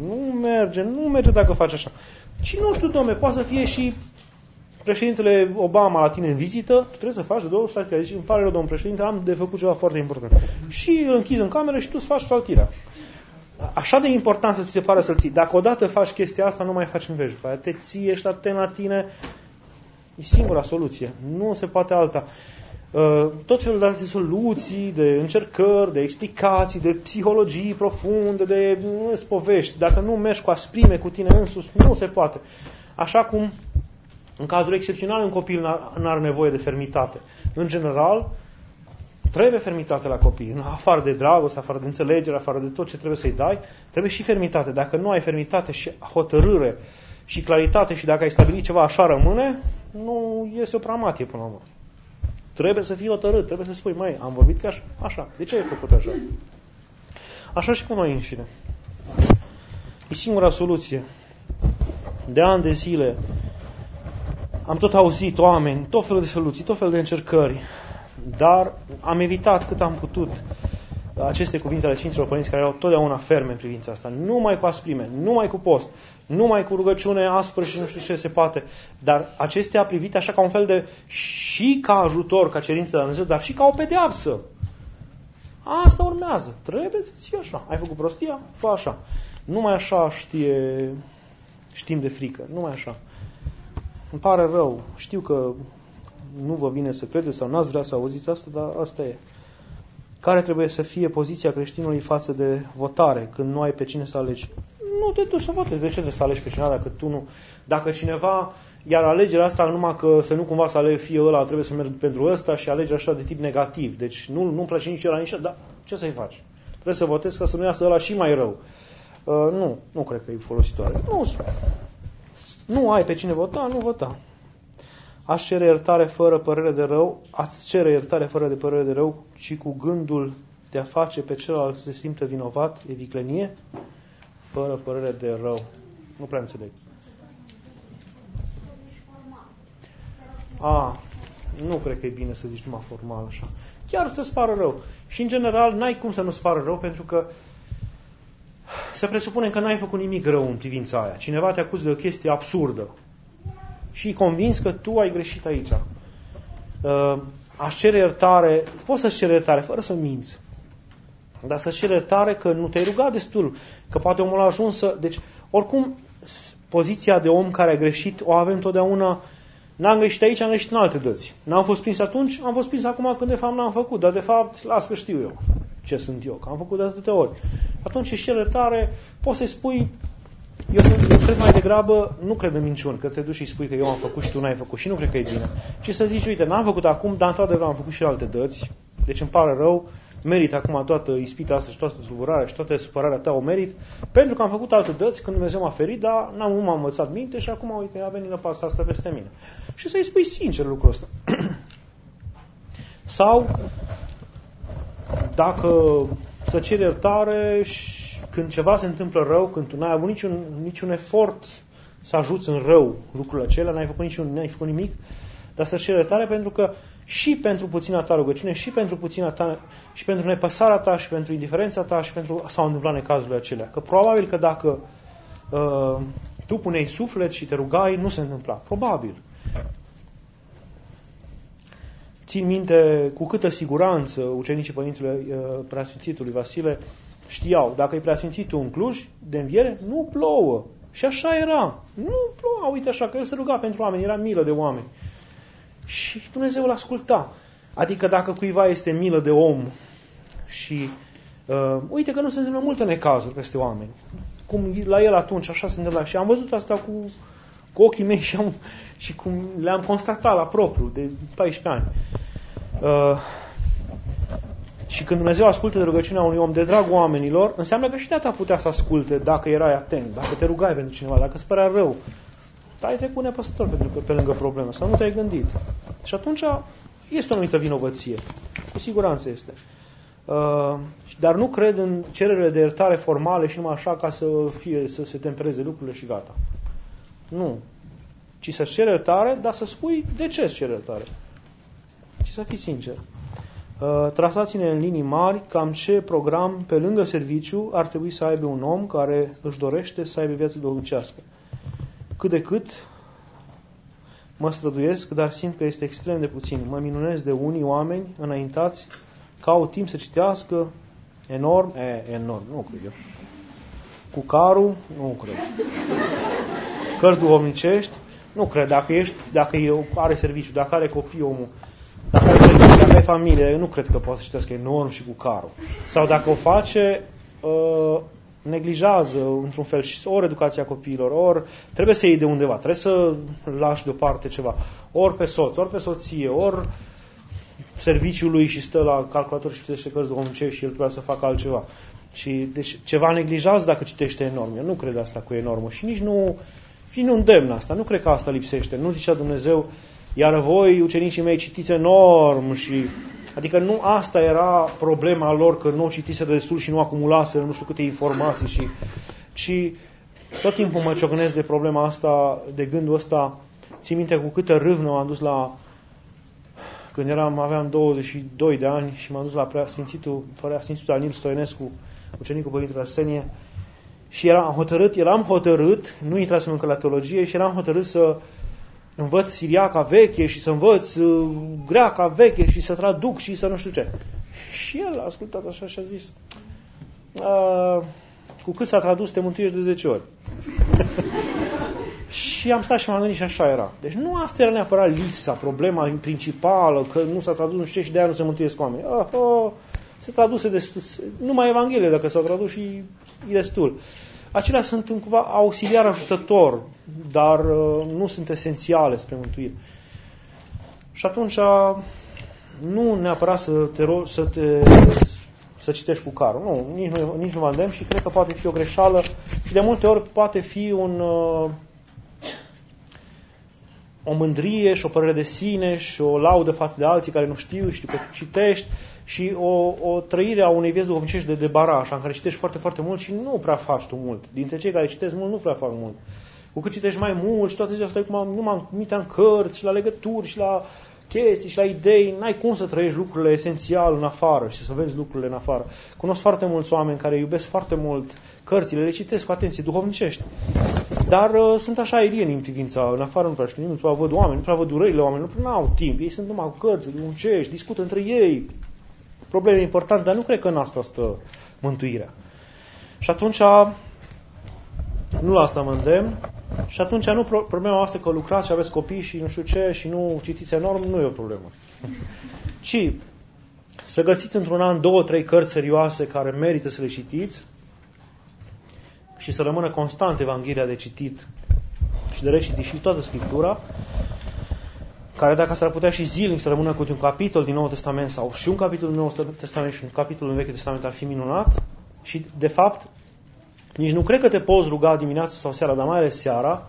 Nu merge dacă faci așa. Și nu știu, dom'le, poate să fie și președintele Obama la tine în vizită, tu trebuie să faci de 2 saltiri. Deci îmi pare rău, domn președinte, am de făcut ceva foarte important. Și îl închizi în cameră și tu îți faci saltirea. Așa de important să ți se pare să-l ții. Dacă odată faci chestia asta, nu mai faci în veci. Te ții, ești atent la tine. E singura soluție. Nu se poate alta. Tot felul de alte soluții, de încercări, de explicații, de psihologii profunde, de povești. Dacă nu mergi cu asprime cu tine însuși, nu se poate. Așa cum în cazul excepțional un copil n-are nevoie de fermitate. În general, trebuie fermitate la copii. Afară de dragoste, afară de înțelegere, afară de tot ce trebuie să-i dai, trebuie și fermitate. Dacă nu ai fermitate și hotărâre și claritate și dacă ai stabilit ceva așa rămâne, nu iese o pramatie până la urmă. Trebuie să fii hotărât, trebuie să spui: măi, am vorbit ca așa. De ce ai făcut așa? Așa și cu noi înșine. E singura soluție. De ani de zile am tot auzit oameni, tot felul de soluții, tot felul de încercări, dar am evitat cât am putut aceste cuvinte ale Sfinților Părinți care erau totdeauna ferme în privința asta. Numai cu asprime, numai cu post, numai cu rugăciune aspră și nu știu ce se poate, dar acestea privite așa ca un fel de, și ca ajutor, ca cerință de la Dumnezeu, dar și ca o pedeapsă. Asta urmează. Trebuie să ții așa. Ai făcut prostia? Fă așa. Numai așa știm de frică. Numai așa. Îmi pare rău. Știu că nu vă vine să credeți sau n-ați vrea să auziți asta, dar asta e. Care trebuie să fie poziția creștinului față de votare, când nu ai pe cine să alegi? Nu te duci să votezi. De ce trebuie să alegi pe cineva dacă tu nu? Dacă cineva, iar alegerea asta numai că să nu cumva să alegi fie ăla, trebuie să mergi pentru ăsta și alegi așa de tip negativ. Deci nu-mi place nici ăla, nici ăla, dar ce să-i faci? Trebuie să votezi ca să nu iasă ăla și mai rău. Nu cred că e folositoare. Nu ai pe cine vota, nu vota. Ați cere iertare fără părere de rău, ci cu gândul de a face pe celălalt să se simtă vinovat, e viclenie, fără părere de rău. Nu prea înțeleg. Nu cred că e bine să zici numai formal așa. Chiar să-ți pară rău. Și în general n-ai cum să nu-ți pară rău, pentru că se presupune că n-ai făcut nimic rău în privința aia. Cineva te acuză de o chestie absurdă și e convins că tu ai greșit aici. Aș cere iertare, poți să-ți cere iertare fără să minți. Dar să-ți cere iertare că nu te-ai rugat destul, că poate omul a ajuns să... Deci, oricum, poziția de om care a greșit o avem totdeauna. N-am greșit aici, am greșit în alte dăți. N-am fost prins atunci, am fost prins acum când de fapt n-am făcut. Dar de fapt, las că știu eu ce sunt eu, că am făcut de atâtea ori. Atunci își cere iertare, poți să-i spui... Eu cred mai degrabă, nu cred în minciuni, că te duci și spui că eu am făcut și tu n-ai făcut și nu cred că e bine. Și să zici: uite, n-am făcut acum, dar într-adevăr am făcut și alte dăți, deci îmi pare rău, merit acum toată ispita asta și toată tulburarea și toată supărarea ta o merit, pentru că am făcut alte dăți când Dumnezeu m-a ferit, dar nu m-am învățat minte și acum, uite, a venit năpasta asta peste mine. Și să-i spui sincer lucrul ăsta. Sau, dacă să ceri iertare și când ceva se întâmplă rău, când tu n-ai avut niciun efort să ajuți în rău lucrurile acelea, n-ai făcut nimic, dar să ceri iertare pentru că și pentru puțina ta rugăciune, și pentru puțina ta, și pentru nepăsarea ta, și pentru indiferența ta, și pentru s-au întâmplat necazurile acelea. Că probabil că dacă tu puneai suflet și te rugai, nu se întâmpla. Probabil. Țin minte cu câtă siguranță ucenicii Părintele Preasfințitului Vasile știau, dacă e Preasfințitul în Cluj, de înviere, nu plouă. Și așa era. Nu ploua, uite așa, că el se ruga pentru oameni, era milă de oameni. Și Dumnezeu îl asculta. Adică dacă cuiva este milă de om și uite că nu se întâmplă multe necazuri peste oameni. Cum la el atunci, așa se întâmpla. Și am văzut asta cu ochii mei și cum le-am constatat la propriu, de 14 ani. Și când Dumnezeu ascultă de rugăciunea unui om de dragul oamenilor, înseamnă că și de-a ta putea să asculte dacă erai atent, dacă te rugai pentru cineva, dacă îți părea rău. Ai trecut nepăsător pe lângă problemă sau nu te-ai gândit. Și atunci este o anumită vinovăție. Cu siguranță este. Dar nu cred în cererile de iertare formale și numai așa ca să se tempereze lucrurile și gata. Nu. Ci să-ți ceri iertare, dar să spui de ce îți ceri iertare. Și să fii sincer. Trasați-ne în linii mari cam ce program pe lângă serviciu ar trebui să aibă un om care își dorește să aibă viață duhovnicească. Cât de cât mă străduiesc, dar simt că este extrem de puțin. Mă minunez de unii oameni înaintați, caut timp să citească, enorm, nu cred eu. Cu carul, nu cred. Cărți duhovnicești, nu cred. Dacă are serviciu, dacă are copii omul, dacă are serviciu, dacă are familie, nu cred că poate să citească enorm și cu carul. Sau dacă o face, neglijează într-un fel și ori educația copiilor, ori trebuie să iei de undeva, trebuie să lași deoparte ceva, ori pe soț, ori pe soție, ori serviciul lui și stă la calculator și citește cărți duhovnicești și el trebuie să facă altceva. Și deci ceva neglijează dacă citește enorm. Eu nu cred asta cu enormă și nici nu îndemn asta. Nu cred că asta lipsește. Nu zicea Dumnezeu, iar voi, ucenicii mei, citiți enorm și adică nu asta era problema lor, că nu citiseră destul și nu acumulaseră nu știu câte informații, ci tot timpul mă ciocnesc de problema asta, de gândul ăsta. Țin minte cu câtă râvnă m-am dus când aveam 22 de ani și m-am dus la Preasfințitul Danil Stoienescu, ucenicul Părintele Arsenie, și eram hotărât, nu intrasem încă la teologie, și eram hotărât să învăț siriaca veche și să învăț greaca veche și să traduc și să nu știu ce. Și el a ascultat așa și a zis, cu cât s-a tradus te mântuiești de 10 ori. Și am stat și m-am gândit și așa era. Deci nu asta era neapărat lipsa, problema principală, că nu s-a tradus nu știu ce și de aia nu se mântuiesc oameni. Se traduse destul, numai Evanghelie dacă s-au tradus și e destul. Acelea sunt cumva auxiliar ajutător, dar nu sunt esențiale spre mântuire. Și atunci nu neapărat să citești cu carul. Nu, nici nu mă îndemn și cred că poate fi o greșeală și de multe ori poate fi o mândrie și o părere de sine și o laudă față de alții care nu știu și că citești și o trăire a unei vieți duhovnicești de baraj, în care citești foarte, foarte mult și nu prea faci tu mult. Dintre cei care citesc mult, nu prea fac mult. Cu cât citești mai mult și toate astea, nu m-am uitat în cărți și la legături și la chestii și la idei, n-ai cum să trăiești lucrurile esențial în afară și să vezi lucrurile în afară. Cunosc foarte mulți oameni care iubesc foarte mult cărțile, le citesc cu atenție, duhovnicești. Dar sunt așa aerieni în privința, în afară nu prea știu, nu prea văd oameni, nu prea văd durerile oameni, nu prea au timp, ei sunt numai cu cărți, duhovnicești, discută între ei, probleme importante, dar nu cred că în asta stă mântuirea. Și atunci nu la asta mă îndemn. Și atunci nu problema asta că lucrați și aveți copii și nu știu ce și nu citiți enorm, nu e o problemă. Ci să găsiți într-un an 2-3 cărți serioase care merită să le citiți și să rămână constant Evanghelia de citit și de recitit și toată Scriptura, care dacă s-ar putea și zilnic să rămână cu un capitol din Noul Testament sau și un capitol din Noul Testament și un capitol din Vechiul Testament ar fi minunat și, de fapt, nici nu cred că te poți ruga dimineața sau seara, dar mai ales seara,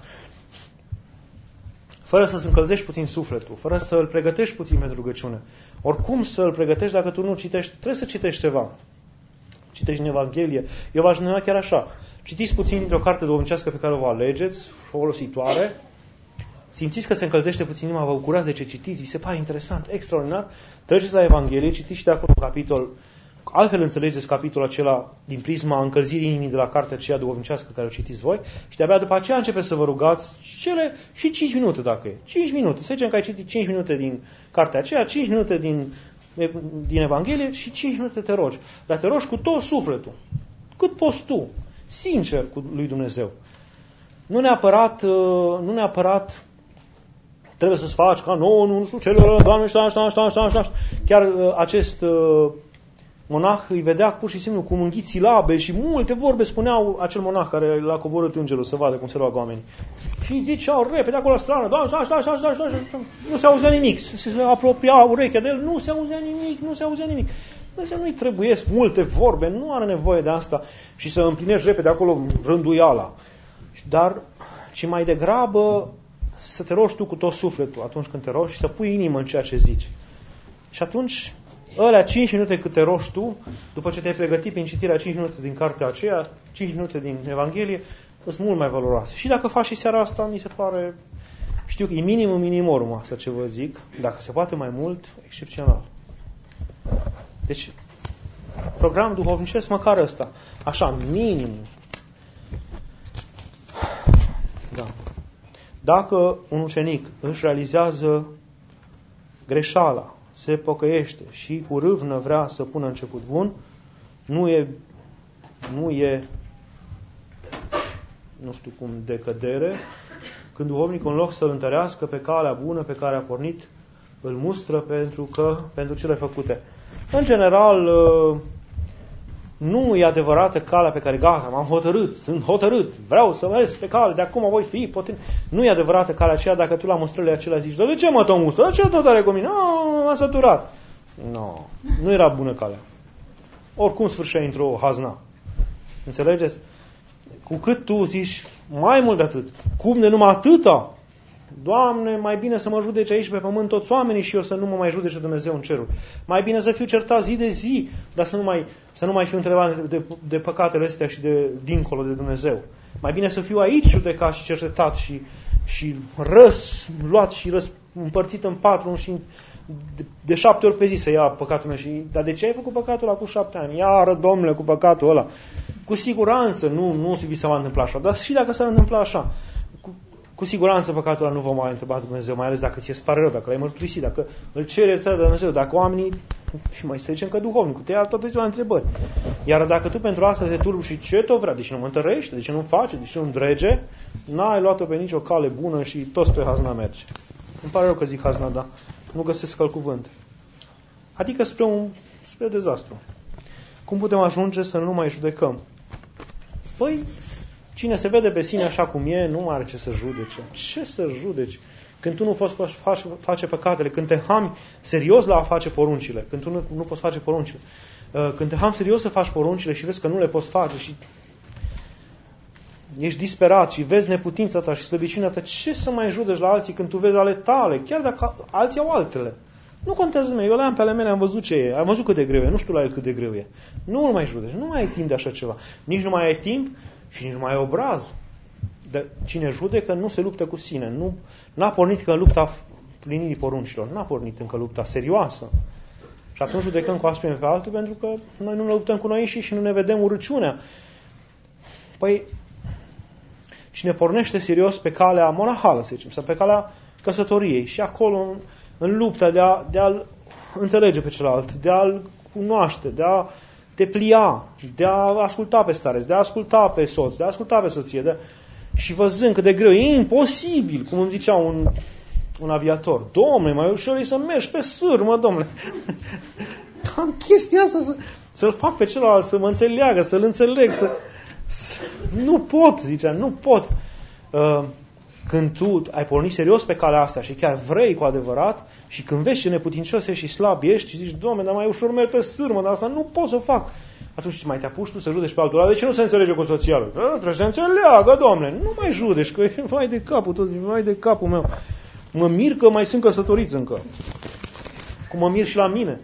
fără să-ți încălzești puțin sufletul, fără să îl pregătești puțin pentru rugăciune. Oricum să îl pregătești dacă tu nu citești, trebuie să citești ceva. Citești în Evanghelie. Eu v-aș îndemna chiar așa. Citiți puțin dintr-o carte duhovnicească pe care o vă alegeți, folositoare, simțiți că se încălzește puțin inima, vă bucurați de ce citiți, vi se pare interesant, extraordinar, treceți la Evanghelie, citiți și de acolo un capitol, altfel înțelegeți capitolul acela din prisma încălzirii inimii de la cartea aceea duhovnicească care o citiți voi și de-abia după aceea începeți să vă rugați cele și 5 minute dacă e. 5 minute. Să zicem că ai citit 5 minute din cartea aceea, 5 minute din Evanghelie și 5 minute te rogi. Dar te rogi cu tot sufletul. Cât poți tu. Sincer cu lui Dumnezeu. Nu neapărat trebuie să-ți faci ca nu știu celălalt, Doamne, șta. Chiar acest monah îi vedea pur și simplu cu mânghiți silabe și multe vorbe spuneau acel monah care l-a coborât îngerul să vadă cum se roagă oamenii. Și ziceau repede acolo la strană, nu se auzea nimic. Se apropia urechea de el, nu se auzea nimic. Dumnezeu nu-i trebuiesc multe vorbe, nu are nevoie de asta și să împlinești repede acolo rânduiala. Dar, ci mai degrabă să te rogi tu cu tot sufletul atunci când te rogi și să pui inimă în ceea ce zici. Și atunci, ălea 5 minute cât te rogi tu, după ce te-ai pregătit prin citirea 5 minute din cartea aceea, 5 minute din Evanghelie, sunt mult mai valoroase. Și dacă faci și seara asta, mi se pare, știu că e minimorum asta ce vă zic, dacă se poate mai mult, excepțional. Deci, program duhovnicesc măcar ăsta. Așa, minim. Da. Dacă un ucenic își realizează greșeala, se pocăiește și cu râvnă vrea să pună început bun, nu e nu știu cum, decădere, când duhovnicul în loc să-l întărească pe calea bună pe care a pornit, îl mustră pentru cele făcute. În general, nu e adevărată calea pe care gata, m-am hotărât, sunt hotărât, vreau să merg pe cale, de acum voi fi potrivit. Nu e adevărată calea aceea dacă tu la mustrările acelea zici, de ce mă tot mustră? De ce tot are cu mine? M-a săturat. Nu era bună calea. Oricum sfârșea într-o hazna. Înțelegeți? Cu cât tu zici mai mult de atât, cum de numai atâta, Doamne, mai bine să mă judece aici pe pământ toți oamenii și eu să nu mă mai judece Dumnezeu în cerul. Mai bine să fiu certat zi de zi, dar să nu mai fiu întrebat de păcatele astea și de dincolo de Dumnezeu. Mai bine să fiu aici judecat și cercetat și luat și împărțit în 4 și de 7 ori pe zi să ia păcatul meu. Dar de ce ai făcut păcatul ăla cu 7 ani? Iară, Domnule, cu păcatul ăla. Cu siguranță nu vi se va întâmpla așa. Dar și dacă s-ar întâmpla așa, cu siguranță păcatul ăla nu va mai întreba Dumnezeu, mai ales dacă ți-e pare rău, dacă l-ai mărturisit, dacă îl ceri iertare de Dumnezeu, dacă oamenii, și mai să zicem că duhovnicul, te ia toate la întrebări. Iar dacă tu pentru asta te turbi și ce tot vrea, de ce nu mă întărește, de ce nu face, de ce nu îndrege, n-ai luat-o pe nicio cale bună și tot spre hazna merge. Îmi pare rău că zic hazna, dar nu găsesc alt cuvânt. Adică spre dezastru. Cum putem ajunge să nu mai judecăm? Păi, cine se vede pe sine așa cum e, nu mai are ce să judece. Ce să judeci? Când tu nu poți face păcatele, când te hami serios la a face poruncile, când tu nu poți face poruncile, când te hami serios să faci poruncile și vezi că nu le poți face și ești disperat și vezi neputința ta și slăbiciunea ta, ce să mai judeci la alții când tu vezi ale tale, chiar dacă alții au altele? Nu contează lumea, eu le-am pe ale mele, am văzut ce e, am văzut cât de greu e, nu știu la el cât de greu e. Nu îl mai judeci, nu mai ai timp de așa ceva. Nici nu mai ai timp și nici nu mai ai obraz. De cine judecă nu se luptă cu sine, n-a pornit încă lupta plinirii poruncilor, n-a pornit încă lupta serioasă. Și atunci judecăm cu aspre pe altul pentru că noi nu ne luptăm cu noi înșiși și nu ne vedem urăciunea. Păi, cine pornește serios pe calea monahală, să zicem, sau pe calea căsătoriei și acolo în lupta de a-l înțelege pe celălalt, de a-l cunoaște, de a te plia, de a asculta pe stareț, de a asculta pe soț, de a asculta pe soție, și văzând cât de greu, e imposibil, cum îmi zicea un aviator, Dom'le, mai ușor e să mergi pe sârmă, Dom'le. Am chestia asta să-l fac pe celălalt, să mă înțeleagă, să-l înțeleg, nu pot, zicea, nu pot. când tu ai pornit serios pe calea asta și chiar vrei cu adevărat și când vezi ce neputincios ești și slab ești și zici, Doamne, dar mai ușor merg pe sârmă, dar asta nu pot să fac. Atunci mai te apuci tu să judeci pe altul ăla. De ce nu se înțelege cu soția lui? Trebuie să înțeleagă, Doamne. Nu mai judeci, că e vai de capul tot, vai de capul meu. Mă mir că mai sunt căsătoriți încă. Cum mă mir și la mine.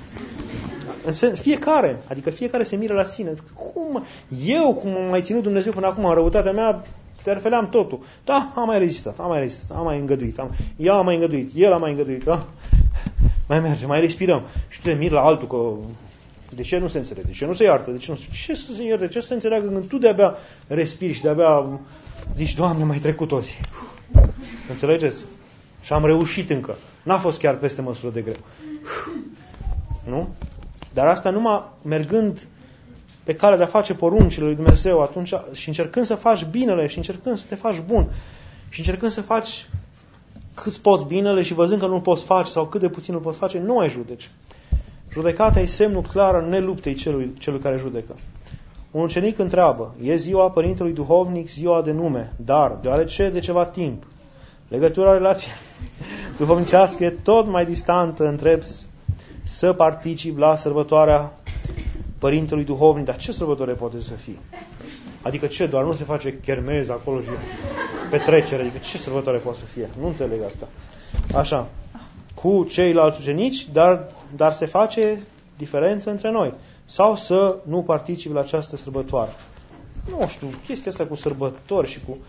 Fiecare se miră la sine. Cum m-a mai ținut Dumnezeu până acum în răutatea mea, terfeleam totul. Da, am mai rezistat, am mai îngăduit. Ea a mai îngăduit, el a mai îngăduit. Da? Mai merge, mai respirăm. Și tu te miri la altul că de ce nu se înțelege, de ce nu se iartă, de ce să se ierte, de ce să se înțeleagă când tu de-abia respiri și de-abia zici, Doamne, mai trecut toți. Înțelegeți? Și am reușit încă. N-a fost chiar peste măsură de greu. Nu? Dar asta numai mergând pe calea de a face poruncile lui Dumnezeu atunci, și încercând să faci binele și încercând să te faci bun și încercând să faci cât poți binele și văzând că nu-l poți face sau cât de puțin îl poți face, nu ai judeci. Judecata e semnul clar al neluptei celui care judecă. Un ucenic întreabă, e ziua părintelui duhovnic, ziua de nume, dar deoarece de ceva timp legătura relației duhovnicească e tot mai distantă, întreb să particip la sărbătoarea părintelui duhovnic. Dar ce sărbătoare poate să fie? Adică ce? Doar nu se face chermez acolo și petrecere. Adică ce sărbătoare poate să fie? Nu înțeleg asta. Așa. Cu ceilalți ucenici, dar se face diferență între noi. Sau să nu participi la această sărbătoare. Nu știu, chestia asta cu sărbători și cu...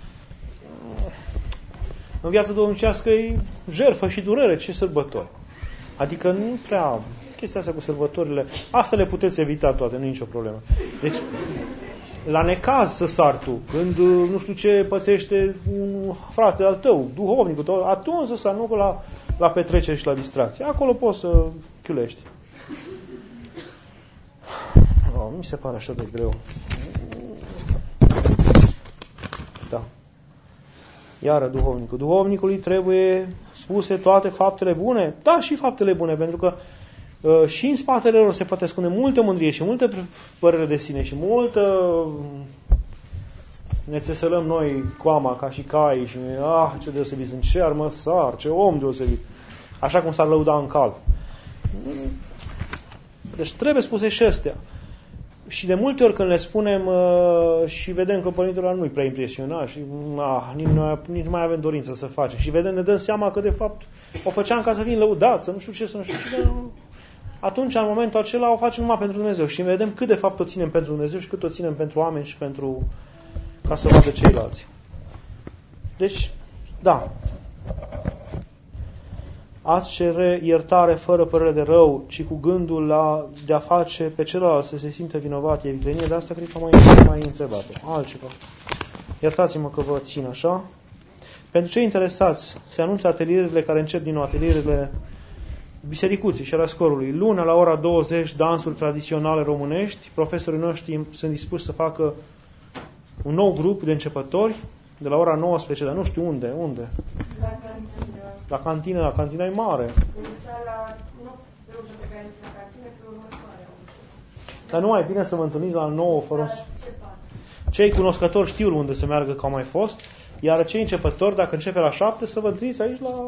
În viața duhovnicească e jertfă și durere. Ce sărbători? Adică nu prea... Chestia asta cu sărbătorile, asta le puteți evita toate, nu e nicio problemă. Deci, la necaz să sar tu, când nu știu ce pățește un frate al tău, duhovnicul tău, atunci să sar, nu la petrecere și la distracție. Acolo poți să chiulești. Mi se pare așa de greu. Da. Iară duhovnicul. Duhovnicului trebuie spuse toate faptele bune? Da, și faptele bune, pentru că și în spatele lor se poate ascunde multă mândrie și multă părere de sine și multă ne țesălăm noi coama ca și cai și ce deosebit sunt, ce armăsar, ce om deosebit. Așa cum s-ar lăuda în cal. Deci trebuie spuse și astea. Și de multe ori când le spunem și vedem că părintele ăla nu-i prea impresionat și nici nu mai avem dorință să facem. Și vedem, ne dăm seama că de fapt o făceam ca să fim lăudați, să nu știu ce, să nu știu ce. Atunci, în momentul acela, o facem numai pentru Dumnezeu. Și vedem cât de fapt o ținem pentru Dumnezeu și cât o ținem pentru oameni și pentru ca să vadă ceilalți. Deci, da. Ați cere iertare fără părere de rău, ci cu gândul de a face pe celălalt să se simtă vinovat. E viclenie, de asta cred că mai întrebat-o. Altceva. Iertați-mă că vă țin așa. Pentru cei interesați, se anunță atelierele care încep din nou, atelierele Bisericuții și Răscorului. Luna la ora 20, dansuri tradiționale românești. Profesorii noștri sunt dispuși să facă un nou grup de începători de la ora 19, dar nu știu unde. La cantină. La cantina e mare. Dar nu mai bine să vă întâlniți la 9 fără... Cei cunoscători știu unde să meargă, că au mai fost, iar cei începători, dacă începe la 7, să vă întâlniți aici la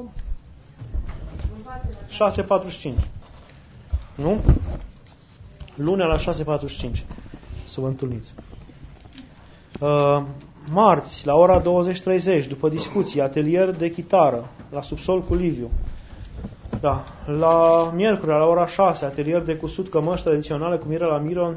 6:45. Nu? Lunea la 6:45. Să vă întâlniți. Marți, la ora 20:30, după discuții, atelier de chitară, la subsol cu Liviu. Da. La miercuri, la ora 6, atelier de cusut cămăși tradiționale cu Mirela Miron.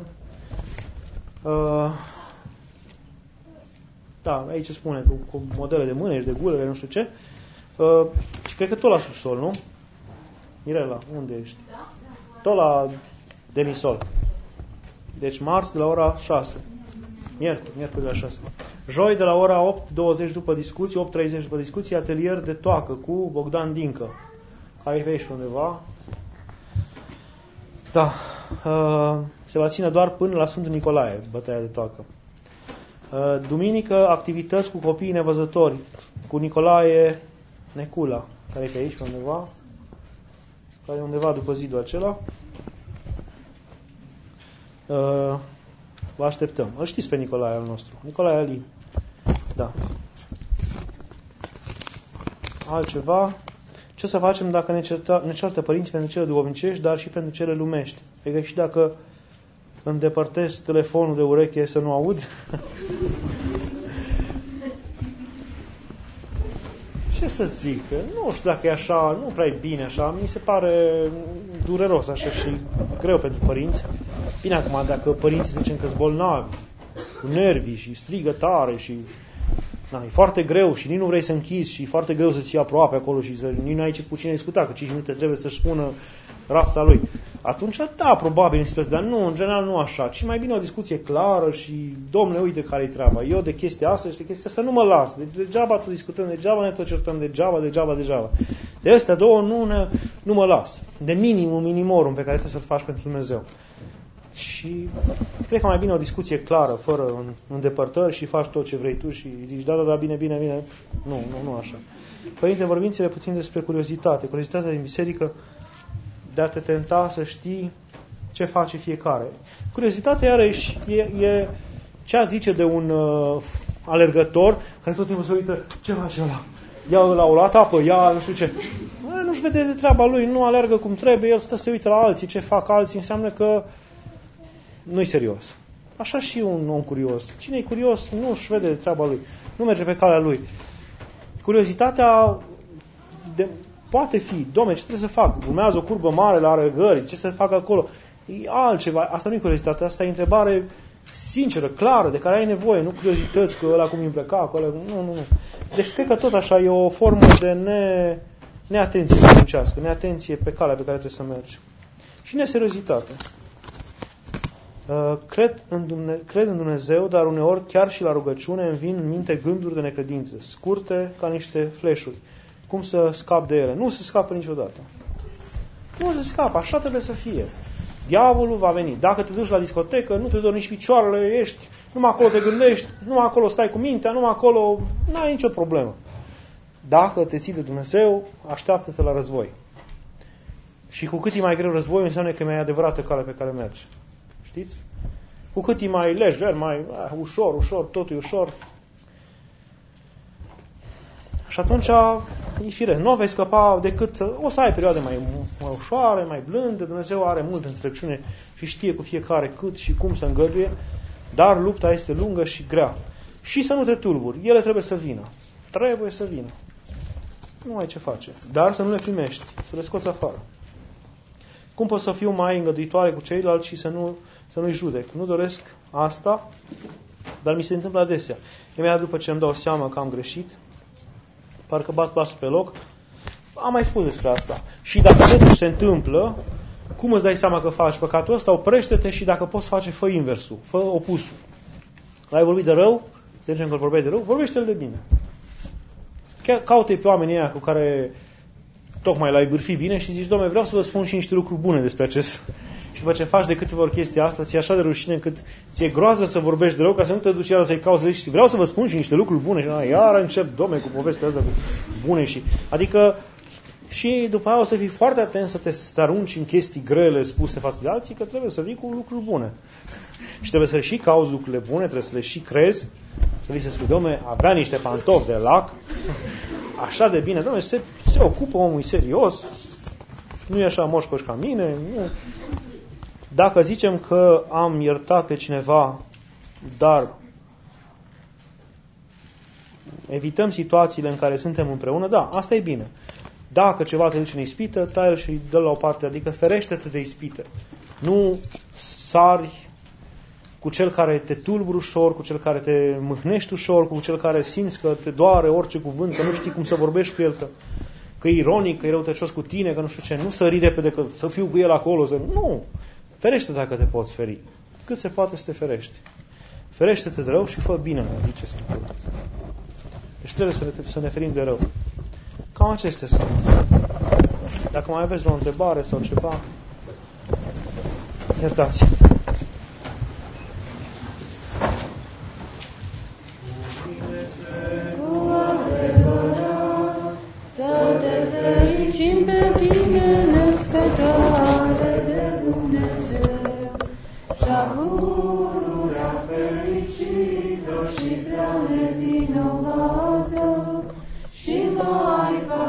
Da, aici spune, cu modele de mânești, de gulere, nu știu ce. Și cred că tot la subsol, nu? Mirela, unde ești? Tot la Denisol. Deci marți de la ora 6. Miercuri la 6. Joi de la ora 8:20 după discuții, 8:30 după discuții, atelier de toacă cu Bogdan Dincă. Care e pe aici undeva. Da. Se va ține doar până la Sfântul Nicolae, bătaia de toacă. Duminică, activități cu copiii nevăzători, cu Nicolae Necula, care e pe aici undeva. Care e undeva după zidul acela. Vă așteptăm. Îl știți pe Nicolae al nostru. Nicolae Ali. Da. altceva. Ce să facem dacă ne ceartă părinții pentru cele duhovnicești, dar și pentru cele lumești? Adică și dacă îndepărtez telefonul de ureche să nu aud? Ce să zic? Nu știu dacă e așa, nu prea e bine așa. Mi se pare dureros așa și greu pentru părinți. Bine, acum, dacă părinții zicem că sunt bolnavi, cu nervii și strigă tare și e foarte greu și nici nu vrei să închizi și e foarte greu să-ți iei aproape acolo și nici nu ai cu cine discuta, că 5 minute trebuie să-și spună rafta lui. Atunci, da, probabil în situație, dar nu, în general nu așa. Ci mai bine o discuție clară și, domnule, uite care-i treaba. Eu de chestia asta și de chestia asta nu mă las. Degeaba tot discutăm, degeaba ne tot certăm, degeaba. De astea două nu mă las. De minimorum pe care trebuie să-l faci pentru Dumnezeu. Și cred că mai bine o discuție clară, fără îndepărtări și faci tot ce vrei tu și zici, da, bine. Nu așa. Părinte, vorbințele puțin despre curiozitatea din biserică, de a te tenta să știi ce face fiecare. Curiozitatea, iarăși, e ce zice de un alergător care tot timpul se uită, ce face ăla? Ia la o luat apă, ia nu știu ce. Nu-și vede de treaba lui, nu alergă cum trebuie, el stă să se uită la alții, ce fac alții, înseamnă că nu-i serios. Așa și un om curios. Cine e curios nu își vede de treaba lui, nu merge pe calea lui. Curiozitatea poate fi, dom'le, ce trebuie să fac? Urmează o curbă mare la alergări, ce să fac acolo? E altceva, asta nu e curiozitate, asta e întrebare sinceră, clară, de care ai nevoie, nu curiozități, că ăla cum îmi pleca, că ăla... Nu. Deci cred că tot așa e o formă de neatenție duhovnicească, neatenție pe calea pe care trebuie să mergi. Și neseriozitate. Cred în Dumnezeu, dar uneori chiar și la rugăciune îmi vin în minte gânduri de necredință, scurte ca niște flash-uri. Cum să scap de ele? Nu se scapă niciodată. Nu se scapă, așa trebuie să fie. Diavolul va veni. Dacă te duci la discotecă, nu te dor nici picioarele, ești, numai acolo te gândești, numai acolo stai cu mintea, numai acolo, n-ai nicio problemă. Dacă te ții de Dumnezeu, așteaptă-te la război. Și cu cât e mai greu războiul, înseamnă că e mai adevărată calea pe care mergi. Știți? Cu cât e mai lejer, mai ușor, totul e ușor. Și atunci e firesc. Nu vei scăpa decât o să ai perioade mai ușoare, mai blânde. Dumnezeu are multă înțelepciune și știe cu fiecare cât și cum să îngăduie, dar lupta este lungă și grea. Și să nu te tulburi. Ele trebuie să vină. Trebuie să vină. Nu ai ce face. Dar să nu le primești. Să le scoți afară. Cum pot să fiu mai îngăduitoare cu ceilalți și să nu-i judec? Nu doresc asta, dar mi se întâmplă adesea. Imediat după ce îmi dau seama că am greșit, parcă bat pasul pe loc, am mai spus despre asta. Și dacă totuși se întâmplă, cum îți dai seama că faci păcatul ăsta? Oprește-te și dacă poți face, fă inversul, fă opusul. L-ai vorbit de rău? Să zicem că îl vorbeai de rău? Vorbește-l de bine. Caută-i pe oamenii ăia cu care tocmai l-ai bârfit bine și zici, Doamne, vreau să vă spun și niște lucruri bune despre acest. Și după ce faci de câteva ori chestia asta, ți-e așa de rușine încât ți-e groază să vorbești de rău, ca să nu te duci iară să-i cauți, să zici, vreau să vă spun și niște lucruri bune. Și iar încep, Doamne, cu povestea asta cu bune și... Adică și după aia o să fii foarte atent să te arunci în chestii grele spuse față de alții, că trebuie să vii cu lucruri bune. Și trebuie să și cauți lucrurile bune, trebuie să le și crezi, să vii să spui, Doamne, avea niște pantofi de lac, așa de bine, Doamne, se ocupă omul serios, nu e așa moșcoș ca mine, nu. Dacă zicem că am iertat pe cineva, dar evităm situațiile în care suntem împreună, da, asta e bine. Dacă ceva te duce în ispită, tai-l și dă-l la o parte, adică ferește-te de ispite. Nu sari cu cel care te tulburi ușor, cu cel care te mâhnești ușor, cu cel care simți că te doare orice cuvânt, că nu știi cum să vorbești cu el, că e ironic, că e răutăcios cu tine, că nu știu ce, nu sări repede, că să fiu cu el acolo, nu. Ferește dacă te poți feri. Cât se poate să te ferești. Ferește-te de rău și fă bine, zice Scriptura. Deci trebuie să ne ferim de rău. Cam acestea sunt. Dacă mai aveți vreo întrebare sau ceva, iertați. Să te fericim pe tine, născătoare de Dumnezeu, și-a pururea fericită și prea nevinovată, și Maica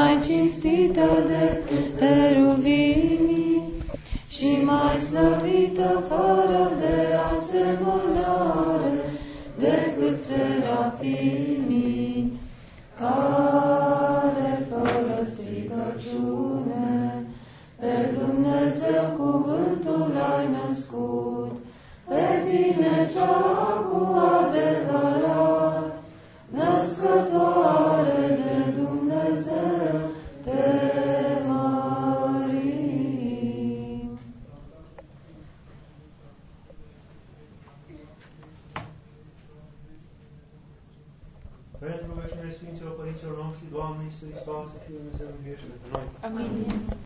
mai cinstită de heruvimii și mai slăvită fără de asemănare decât serafimii, care fără stricăciune pe Dumnezeu cuvântul ai născut, pe tine cea cu adevărat, născătoare de Dumnezeu, te mărim. Pentru rugăciunea Sfinților Părinților noștri, Doamne Iisus Hristos, Fiul Dumnezeu, miluiește pe noi. Amin.